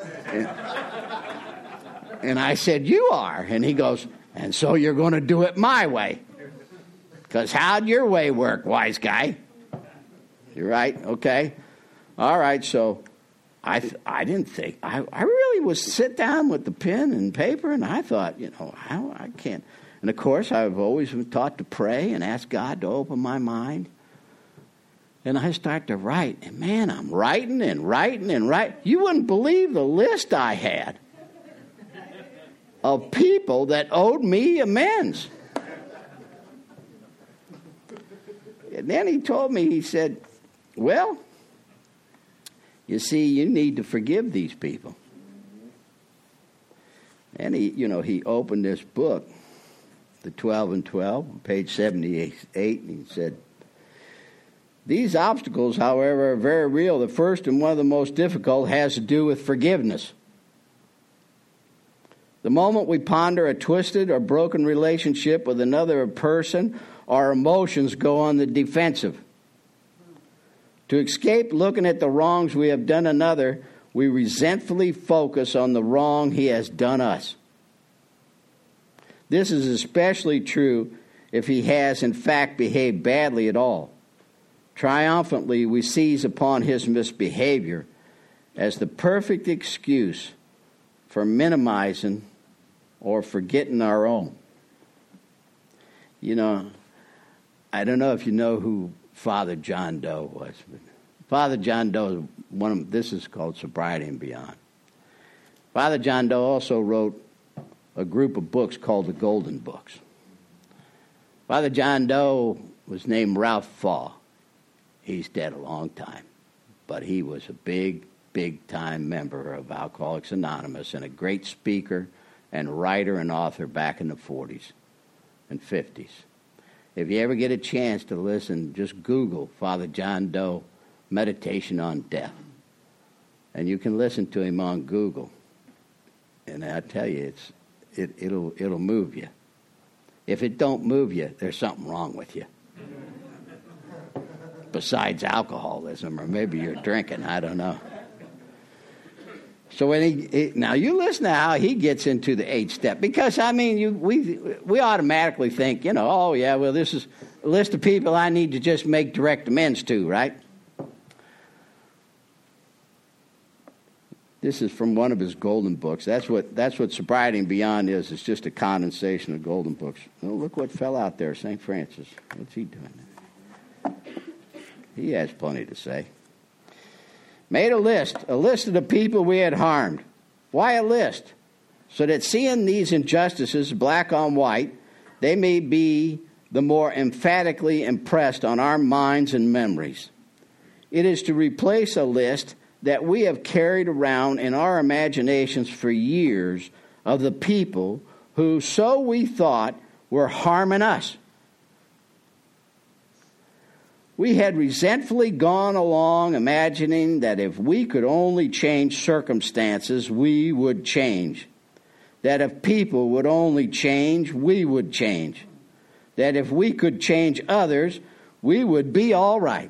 And I said, you are. And he goes, and so you're going to do it my way. Because how'd your way work, wise guy? You're right, okay. All right, so I didn't think. I really was sit down with the pen and paper, and I thought, I can't. And, of course, I've always been taught to pray and ask God to open my mind. And I start to write. And, man, I'm writing and writing and writing. You wouldn't believe the list I had of people that owed me amends. And then he told me, he said, well, you see, you need to forgive these people. And he opened this book, the 12 and 12, page 78, and he said, these obstacles, however, are very real. The first and one of the most difficult has to do with forgiveness. The moment we ponder a twisted or broken relationship with another person, our emotions go on the defensive. To escape looking at the wrongs we have done another, we resentfully focus on the wrong he has done us. This is especially true if he has, in fact, behaved badly at all. Triumphantly, we seize upon his misbehavior as the perfect excuse for minimizing or forgetting our own. I don't know if you know who Father John Doe was. But Father John Doe, this is called Sobriety and Beyond. Father John Doe also wrote a group of books called the Golden Books. Father John Doe was named Ralph Faw. He's dead a long time, but he was a big-time member of Alcoholics Anonymous and a great speaker and writer and author back in the 40s and 50s. If you ever get a chance to listen, just Google Father John Doe Meditation on Death. And you can listen to him on Google. And I tell you, it'll move you. If it don't move you, there's something wrong with you. Besides alcoholism, or maybe you're drinking, I don't know. So when now you listen to how he gets into the 8th step, because I mean we automatically think, oh yeah, well this is a list of people I need to just make direct amends to, right? This is from one of his golden books. That's what Sobriety and Beyond is. It's just a condensation of golden books. Oh, look what fell out there, St. Francis. What's he doing? He has plenty to say. Made a list of the people we had harmed. Why a list? So that seeing these injustices black on white, they may be the more emphatically impressed on our minds and memories. It is to replace a list that we have carried around in our imaginations for years of the people who, so we thought, were harming us. We had resentfully gone along imagining that if we could only change circumstances, we would change. That if people would only change, we would change. That if we could change others, we would be all right.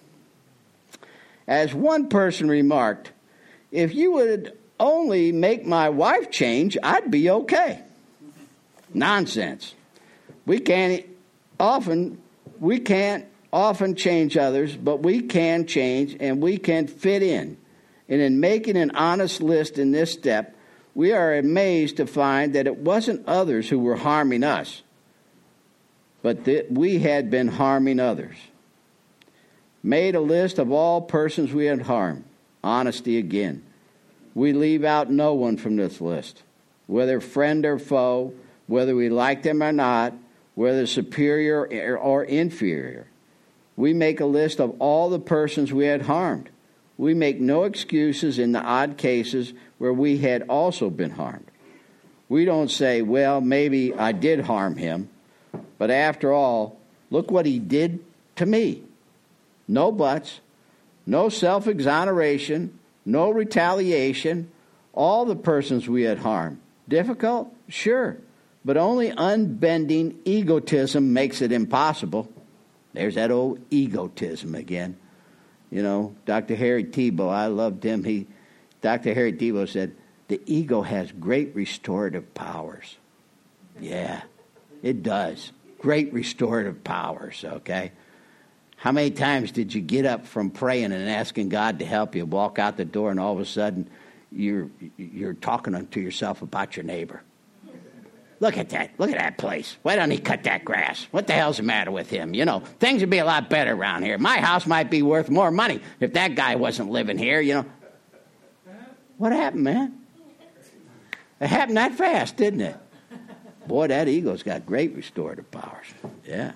As one person remarked, if you would only make my wife change, I'd be okay. Nonsense. We can't often change others, but we can change and we can fit in. And in making an honest list in this step, we are amazed to find that it wasn't others who were harming us, but that we had been harming others. Made a list of all persons we had harmed. Honesty again. We leave out no one from this list, whether friend or foe, whether we like them or not, whether superior or inferior. We make a list of all the persons we had harmed. We make no excuses in the odd cases where we had also been harmed. We don't say, well, maybe I did harm him, but after all, look what he did to me. No buts, no self-exoneration, no retaliation, all the persons we had harmed. Difficult? Sure, but only unbending egotism makes it impossible. There's that old egotism again. Dr. Harry Tiebout, I loved him. Dr. Harry Tiebout said, the ego has great restorative powers. Yeah, it does. Great restorative powers, okay? How many times did you get up from praying and asking God to help you, walk out the door, and all of a sudden you're talking to yourself about your neighbor? Look at that. Look at that place. Why don't he cut that grass? What the hell's the matter with him? Things would be a lot better around here. My house might be worth more money if that guy wasn't living here, What happened, man? It happened that fast, didn't it? Boy, that ego's got great restorative powers. Yeah.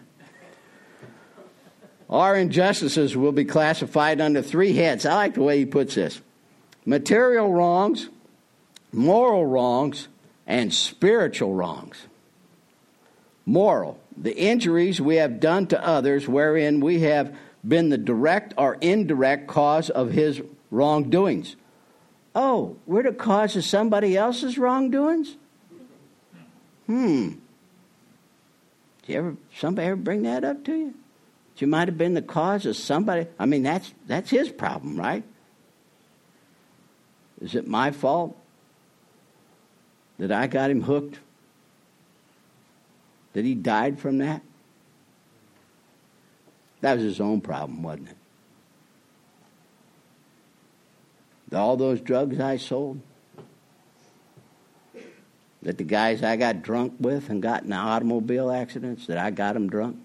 Our injustices will be classified under 3 heads. I like the way he puts this. Material wrongs, moral wrongs, and spiritual wrongs. Moral, the injuries we have done to others wherein we have been the direct or indirect cause of his wrongdoings. Oh, we're the cause of somebody else's wrongdoings? Did somebody ever bring that up to you? That you might have been the cause of somebody. I mean, that's his problem, right? Is it my fault that I got him hooked? That he died from that? That was his own problem, wasn't it? All those drugs I sold, that the guys I got drunk with and got in automobile accidents, that I got them drunk.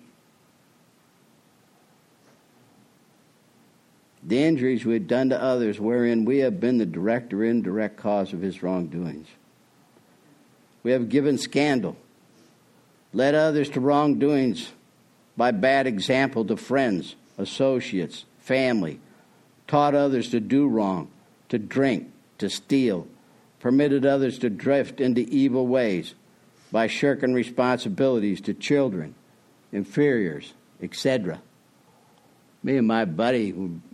The injuries we had done to others wherein we have been the direct or indirect cause of his wrongdoings. We have given scandal, led others to wrongdoings by bad example to friends, associates, family, taught others to do wrong, to drink, to steal, permitted others to drift into evil ways by shirking responsibilities to children, inferiors, etc. Me and my buddy,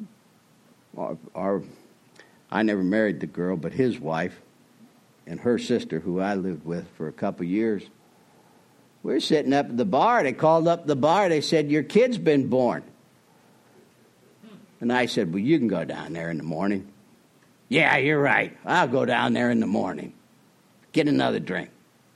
I never married the girl, but his wife and her sister, who I lived with for a couple years, we were sitting up at the bar. They called up the bar. They said, your kid's been born. And I said, well, you can go down there in the morning. Yeah, you're right. I'll go down there in the morning. Get another drink.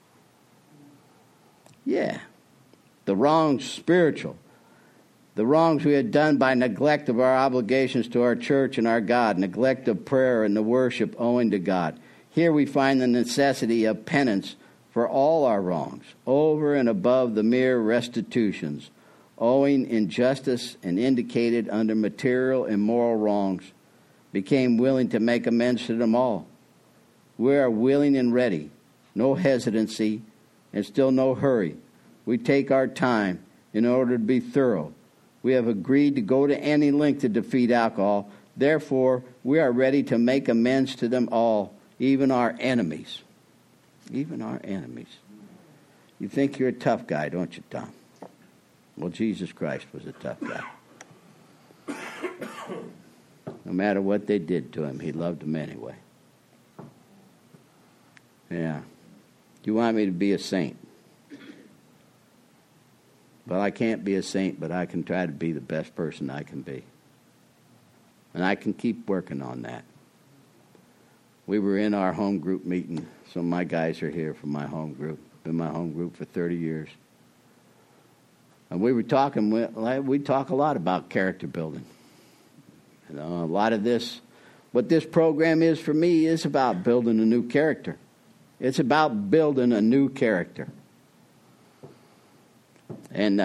Yeah. The wrongs spiritual. The wrongs we had done by neglect of our obligations to our church and our God, neglect of prayer and the worship owing to God. Here we find the necessity of penance for all our wrongs, over and above the mere restitutions, owing injustice and indicated under material and moral wrongs, became willing to make amends to them all. We are willing and ready, no hesitancy, and still no hurry. We take our time in order to be thorough. We have agreed to go to any length to defeat alcohol. Therefore, we are ready to make amends to them all, even our enemies. Even our enemies. You think you're a tough guy, don't you, Tom? Well, Jesus Christ was a tough guy. No matter what they did to him, he loved them anyway. Yeah. You want me to be a saint? Well, I can't be a saint, but I can try to be the best person I can be. And I can keep working on that. We were in our home group meeting. Some of my guys are here from my home group. Been my home group for 30 years. And we were talking, we talk a lot about character building. You know, a lot of this, what this program is for me is about building a new character. It's about building a new character. And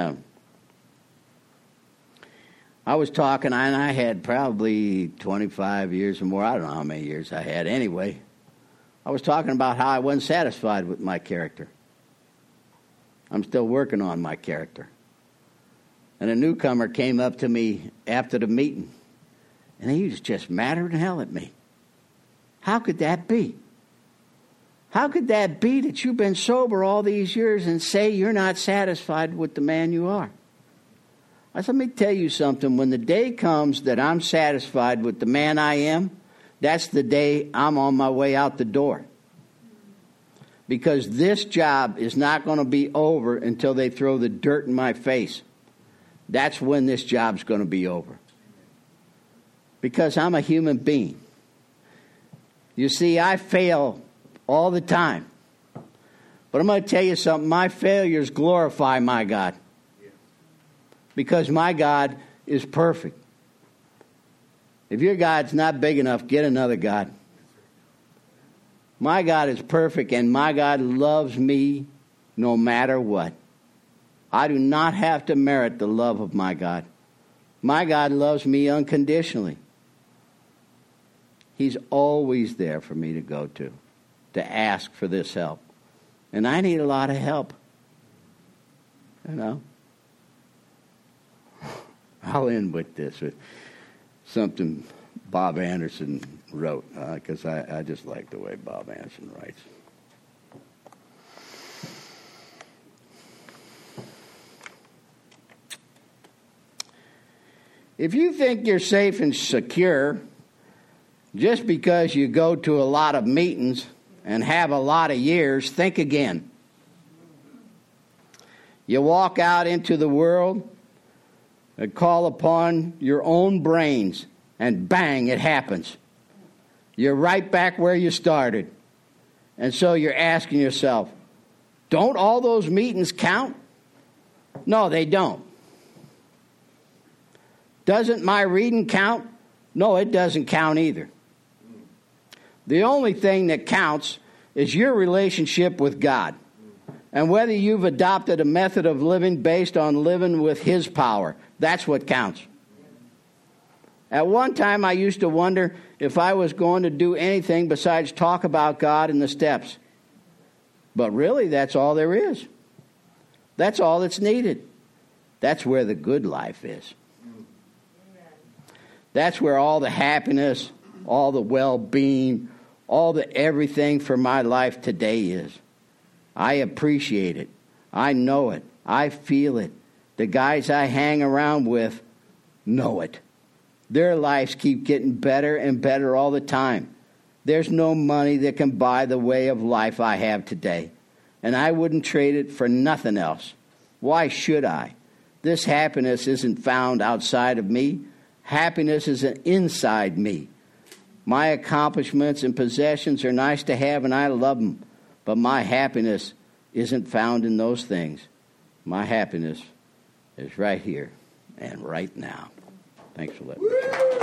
I was talking, and I had probably 25 years or more. I don't know how many years I had. Anyway, I was talking about how I wasn't satisfied with my character. I'm still working on my character. And a newcomer came up to me after the meeting, and he was just madder than hell at me. How could that be? How could that be that you've been sober all these years and say you're not satisfied with the man you are? I said, let me tell you something. When the day comes that I'm satisfied with the man I am, that's the day I'm on my way out the door. Because this job is not going to be over until they throw the dirt in my face. That's when this job's going to be over. Because I'm a human being. You see, I fail all the time. But I'm going to tell you something. My failures glorify my God. Because my God is perfect. If your God's not big enough, get another God. My God is perfect, and my God loves me no matter what. I do not have to merit the love of my God. My God loves me unconditionally. He's always there for me to go to ask for this help. And I need a lot of help. You know? I'll end with this, with something Bob Anderson wrote, because I just like the way Bob Anderson writes. If you think you're safe and secure just because you go to a lot of meetings and have a lot of years, think again. You walk out into the world and call upon your own brains, and bang, it happens. You're right back where you started. And so you're asking yourself, don't all those meetings count? No, they don't. Doesn't my reading count? No, it doesn't count either. The only thing that counts is your relationship with God, and whether you've adopted a method of living based on living with His power. That's what counts. At one time, I used to wonder if I was going to do anything besides talk about God and the steps. But really, that's all there is. That's all that's needed. That's where the good life is. That's where all the happiness, all the well-being, all the everything for my life today is. I appreciate it. I know it. I feel it. The guys I hang around with know it. Their lives keep getting better and better all the time. There's no money that can buy the way of life I have today. And I wouldn't trade it for nothing else. Why should I? This happiness isn't found outside of me. Happiness is inside me. My accomplishments and possessions are nice to have, and I love them. But my happiness isn't found in those things. My happiness is right here and right now. Thanks for letting me.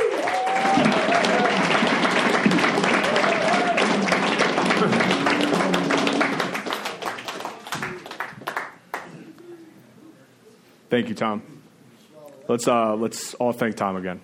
Thank you, Tom. Let's all thank Tom again.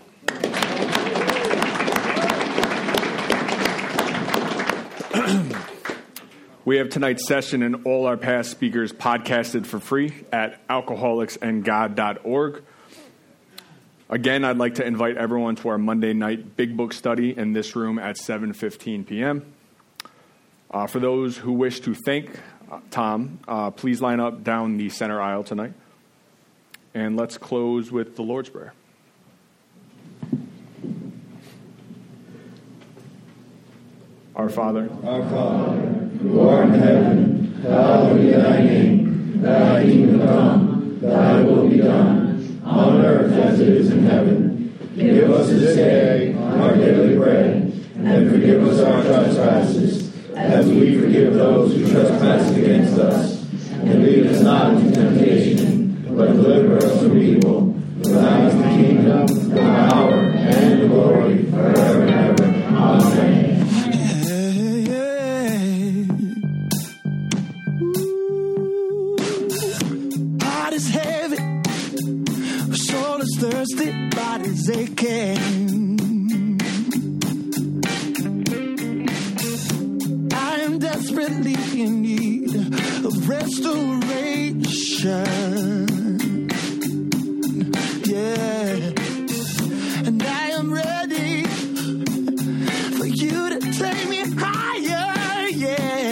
We have tonight's session and all our past speakers podcasted for free at alcoholicsandgod.org. Again, I'd like to invite everyone to our Monday night Big Book study in this room at 7:15 p.m. For those who wish to thank Tom, please line up down the center aisle tonight. And let's close with the Lord's Prayer. Our Father, who art in heaven, hallowed be thy name. Thy kingdom come, thy will be done, on earth as it is in heaven. Give us this day our daily bread, and forgive us our trespasses, as we forgive those who trespass against us. And lead us not into temptation, but deliver us from evil. For thine is the kingdom, the power, and the glory, forever and ever. Amen. Thirsty bodies aching. I am desperately in need of restoration. Yeah, and I am ready for you to take me higher. Yeah,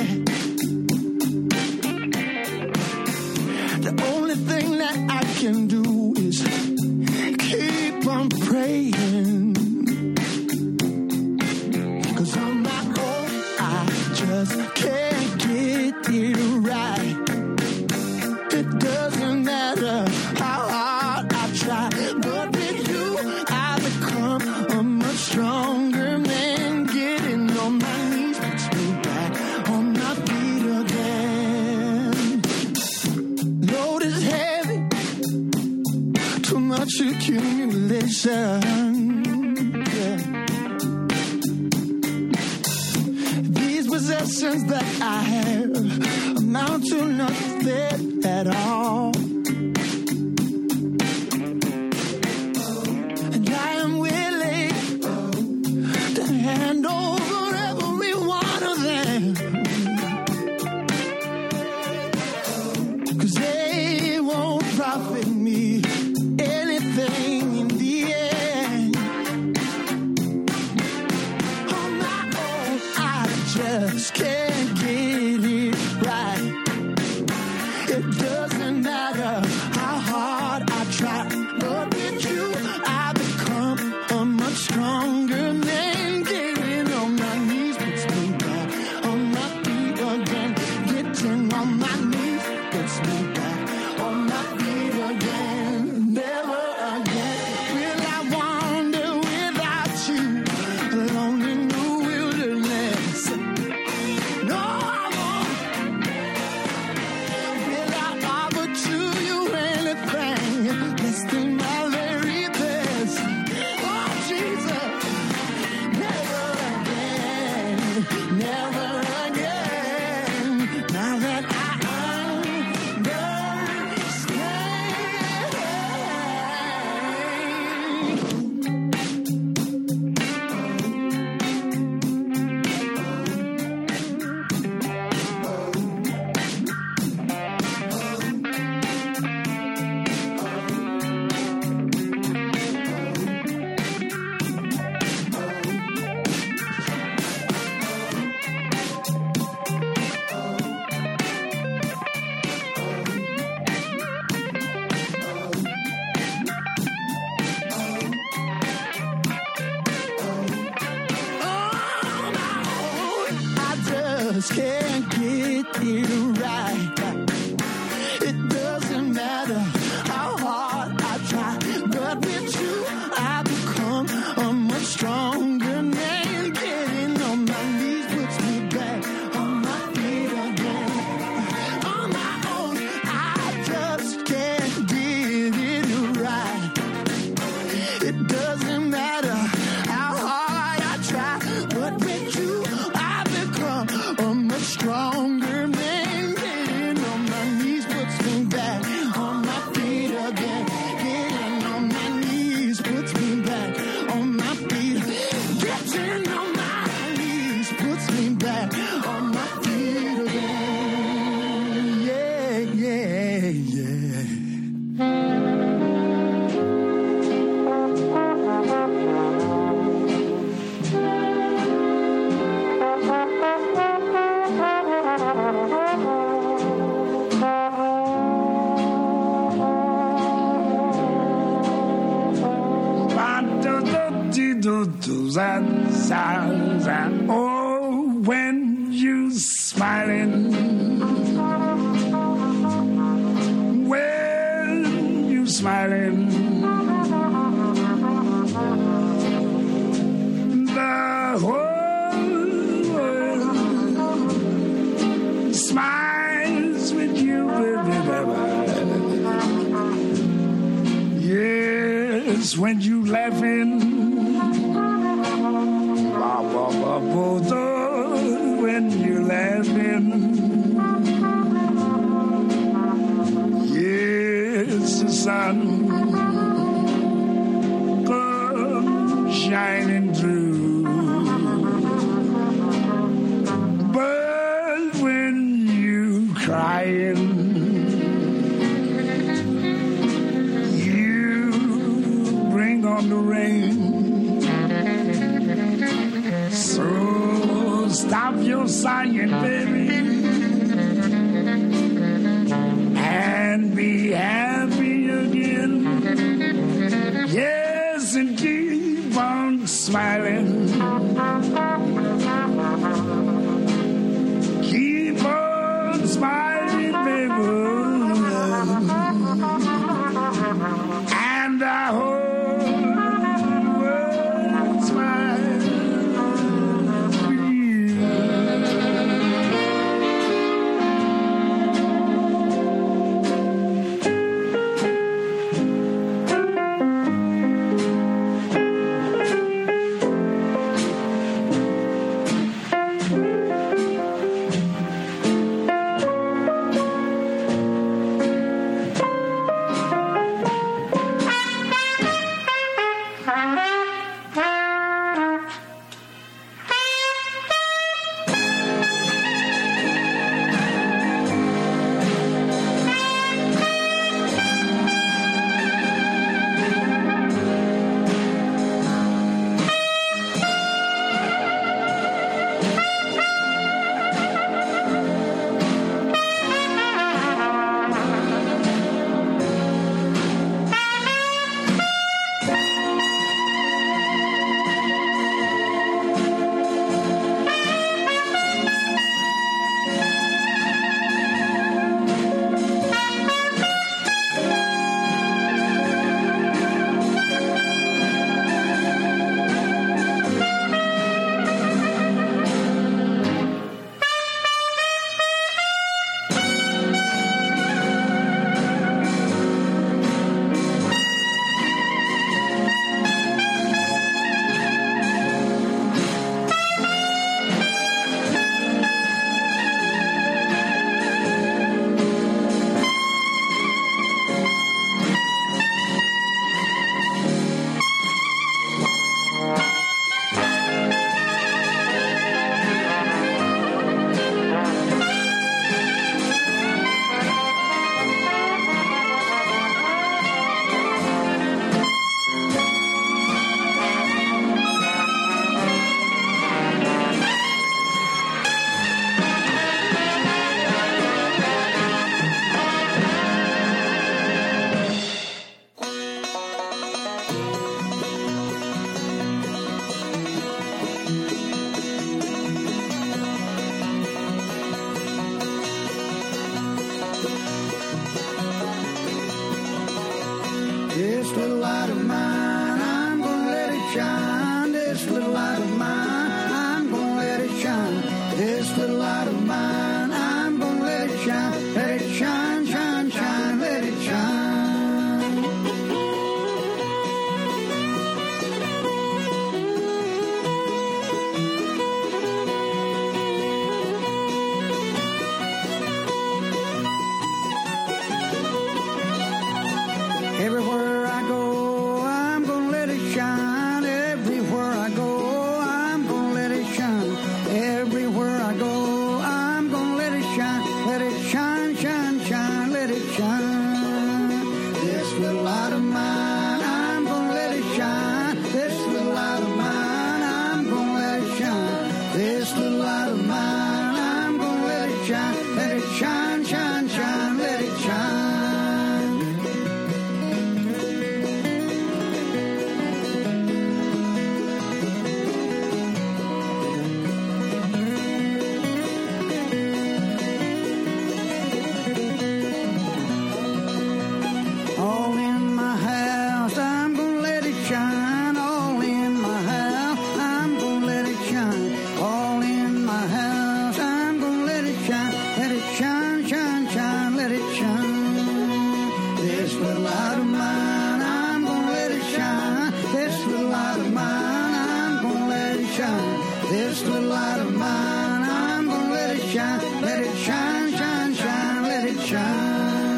the only thing that I can do is keep on praying, 'cause on my own I just can't get it right. It doesn't matter how hard I try, but with you I become a much stronger man. Getting on my knees puts me back on my feet again. Load is heavy, too much accumulation. Yeah. These possessions that I have amount to nothing at all. And I am willing to hand over every one of them, 'cause they won't profit me anything in the end. On my own, I just can't get it right. It doesn't matter how hard I try, but with you I become a much stronger man. Getting on my knees puts me back on my feet again. Getting on my knees puts me back on my feet again. Never again will I wander without you, alone in the wilderness. No, I won't. Will I offer to you anything less than my very best? Oh, Jesus, never again, never again. Now that I can't get it right. It doesn't matter how hard I try, but with you I become a much stronger man. smiles, and oh, when you smiling, when you smiling, the whole world smiles with you, yes, when you laughing, when you laughing, yes, the sun comes shining through, but when you crying, you bring on the rain. So stop your sighing, baby, and be happy again. Yes, and keep on smiling. Keep on smiling, baby, and I hope This little light of mine, I'm gonna let it shine. This little light of mine, I'm gonna let it shine. This little light of mine, I'm gonna let it shine. Let it shine, shine, shine, let it shine. Everywhere I go, I'm gonna let it shine. Everywhere I go, I'm gonna let it shine. Everywhere I go, I'm gonna let it shine. Let it shine, shine, shine, let it shine. This little light of mine, I'm gonna let it shine. This little light of mine, I'm gonna let it shine. This little light of mine, I'm gonna let it shine. Let it shine, shine, shine, let it shine. little light of mine, I'm gonna let it shine. Let it shine, shine, shine, let it shine.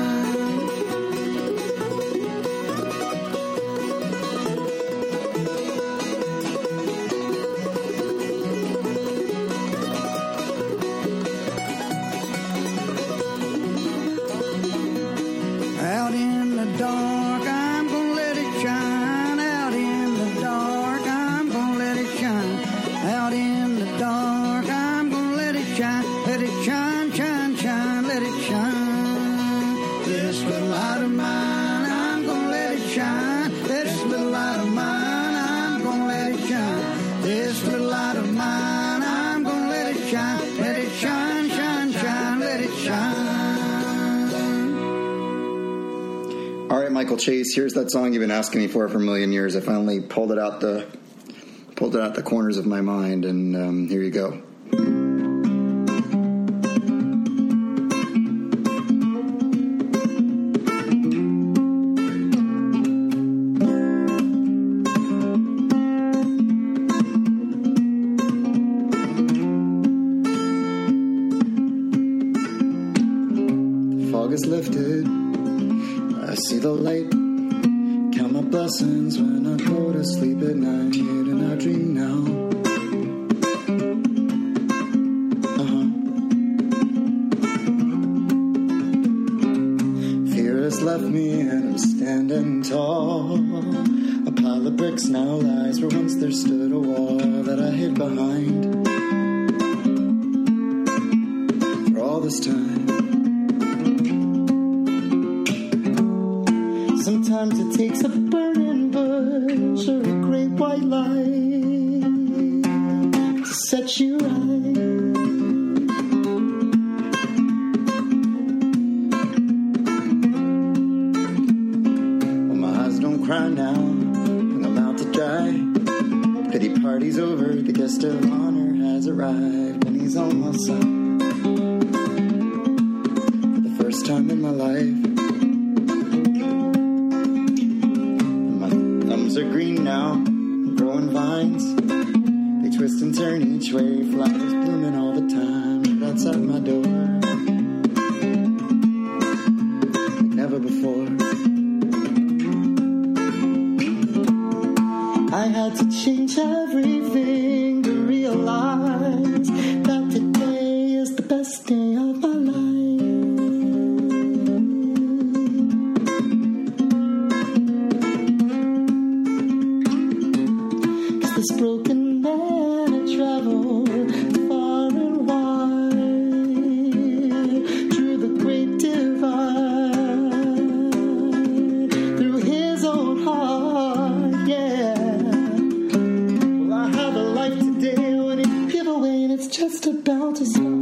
Out in the dark, I'm gonna let it shine. Out in the dark, I'm gonna let it shine. Out in the dark, I'm gonna let it shine. Let it shine, shine, shine, let it shine. This little light of mine, I'm gonna let it shine. This little light of mine, I'm gonna let it shine. This little light of mine, I'm gonna let it shine. Let it shine, shine, shine, let it shine. All right, Michael Chase, here's that song you've been asking me for a million years. I finally pulled it out the corners of my mind, and here you go. The fog is lifted. I see the light, count my blessings when I go to sleep at night, and I dream now. Fear has left me and I'm standing tall. A pile of bricks now lies where once there stood a wall that I hid behind. For all this time, sometimes it takes a burning bush or a great white light to set you right. Well, my eyes don't cry now, and I'm out to dry. Pity party's over, the guest of honor has arrived, and he's on my side. For the first time in my life, are green now, growing vines. They twist and turn each way, flowers blooming all the time right outside my door, like never before. I had to change everything to realize that today is the best day of my life. This broken man had traveled far and wide through the great divide, through his own heart, yeah. Well, I have a life today when it give away and it's just about to start.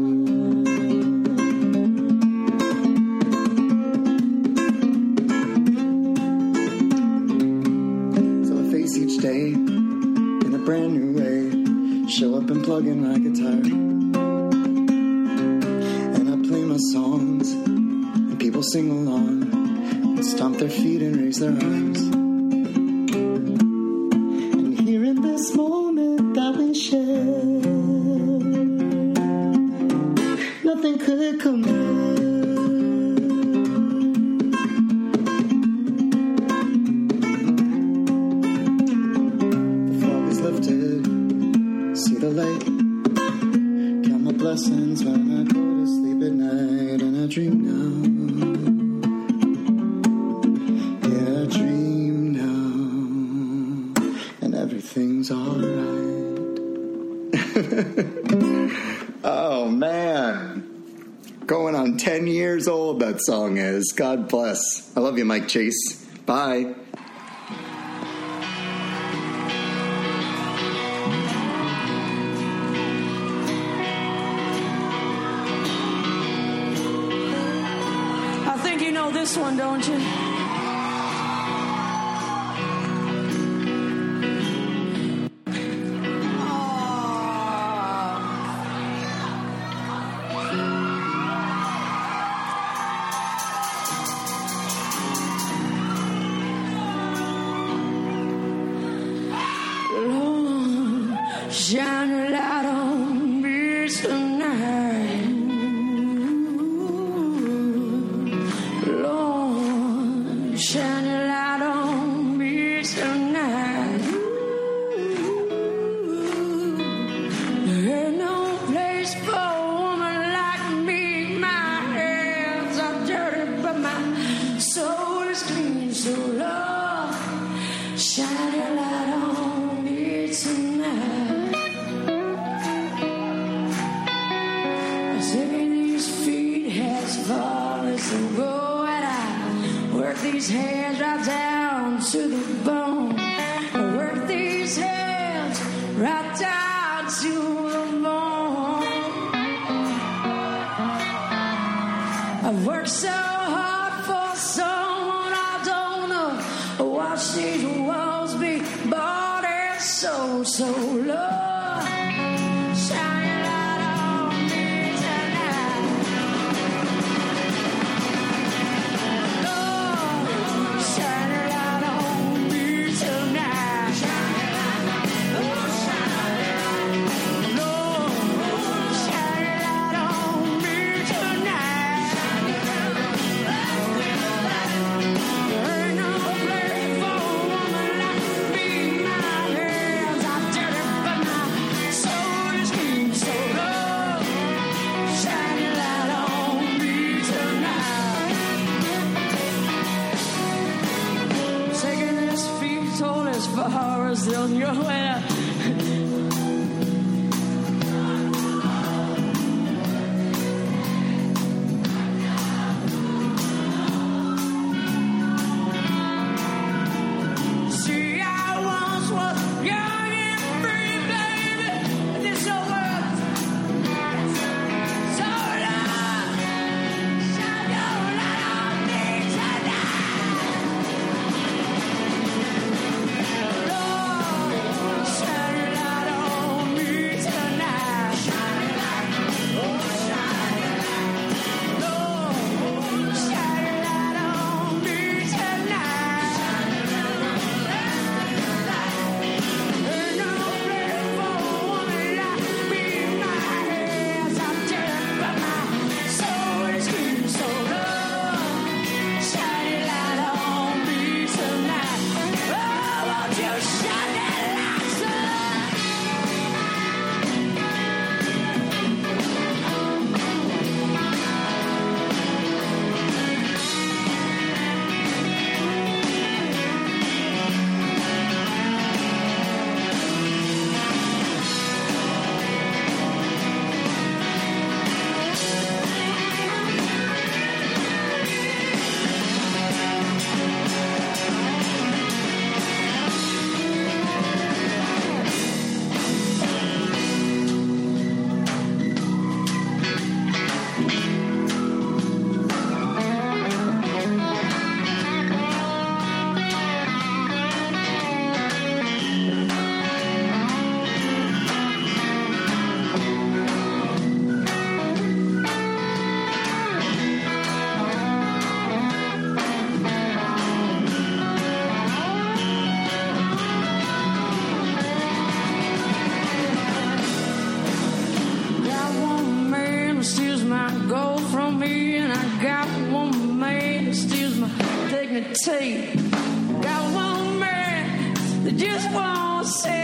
So I face each day brand new way, show up and plug in my guitar, and I play my songs, and people sing along, and stomp their feet and raise their arms. And here in this moment that we share, nothing could compare. See the light, count my blessings when I go to sleep at night, and I dream now. Yeah, I dream now, and everything's alright. Oh man, going on 10 years old that song is. God bless. I love you, Mike Chase. Bye. This one, don't you? Lord, shine a light on Taking these feet as far as the road, and I work these hands right down to the bone. I work these hands right down to the bone. I've worked so hard for someone I don't know. I watch these walls be bought and sold so low. As far as on your way. See, I once was young and free, baby. This old world so long. Shine your light on me tonight. Shine your light on me tonight. Shine your light, oh shine your light. Lord, shine your light on me tonight. Ain't no place for a woman like me. My hands are dead, but my soul is clean. So Lord, shine your light on me tonight. Oh, won't you shine that light, got one man who steals my gold from me, and I got one man who steals my dignity. Got one man that just won't say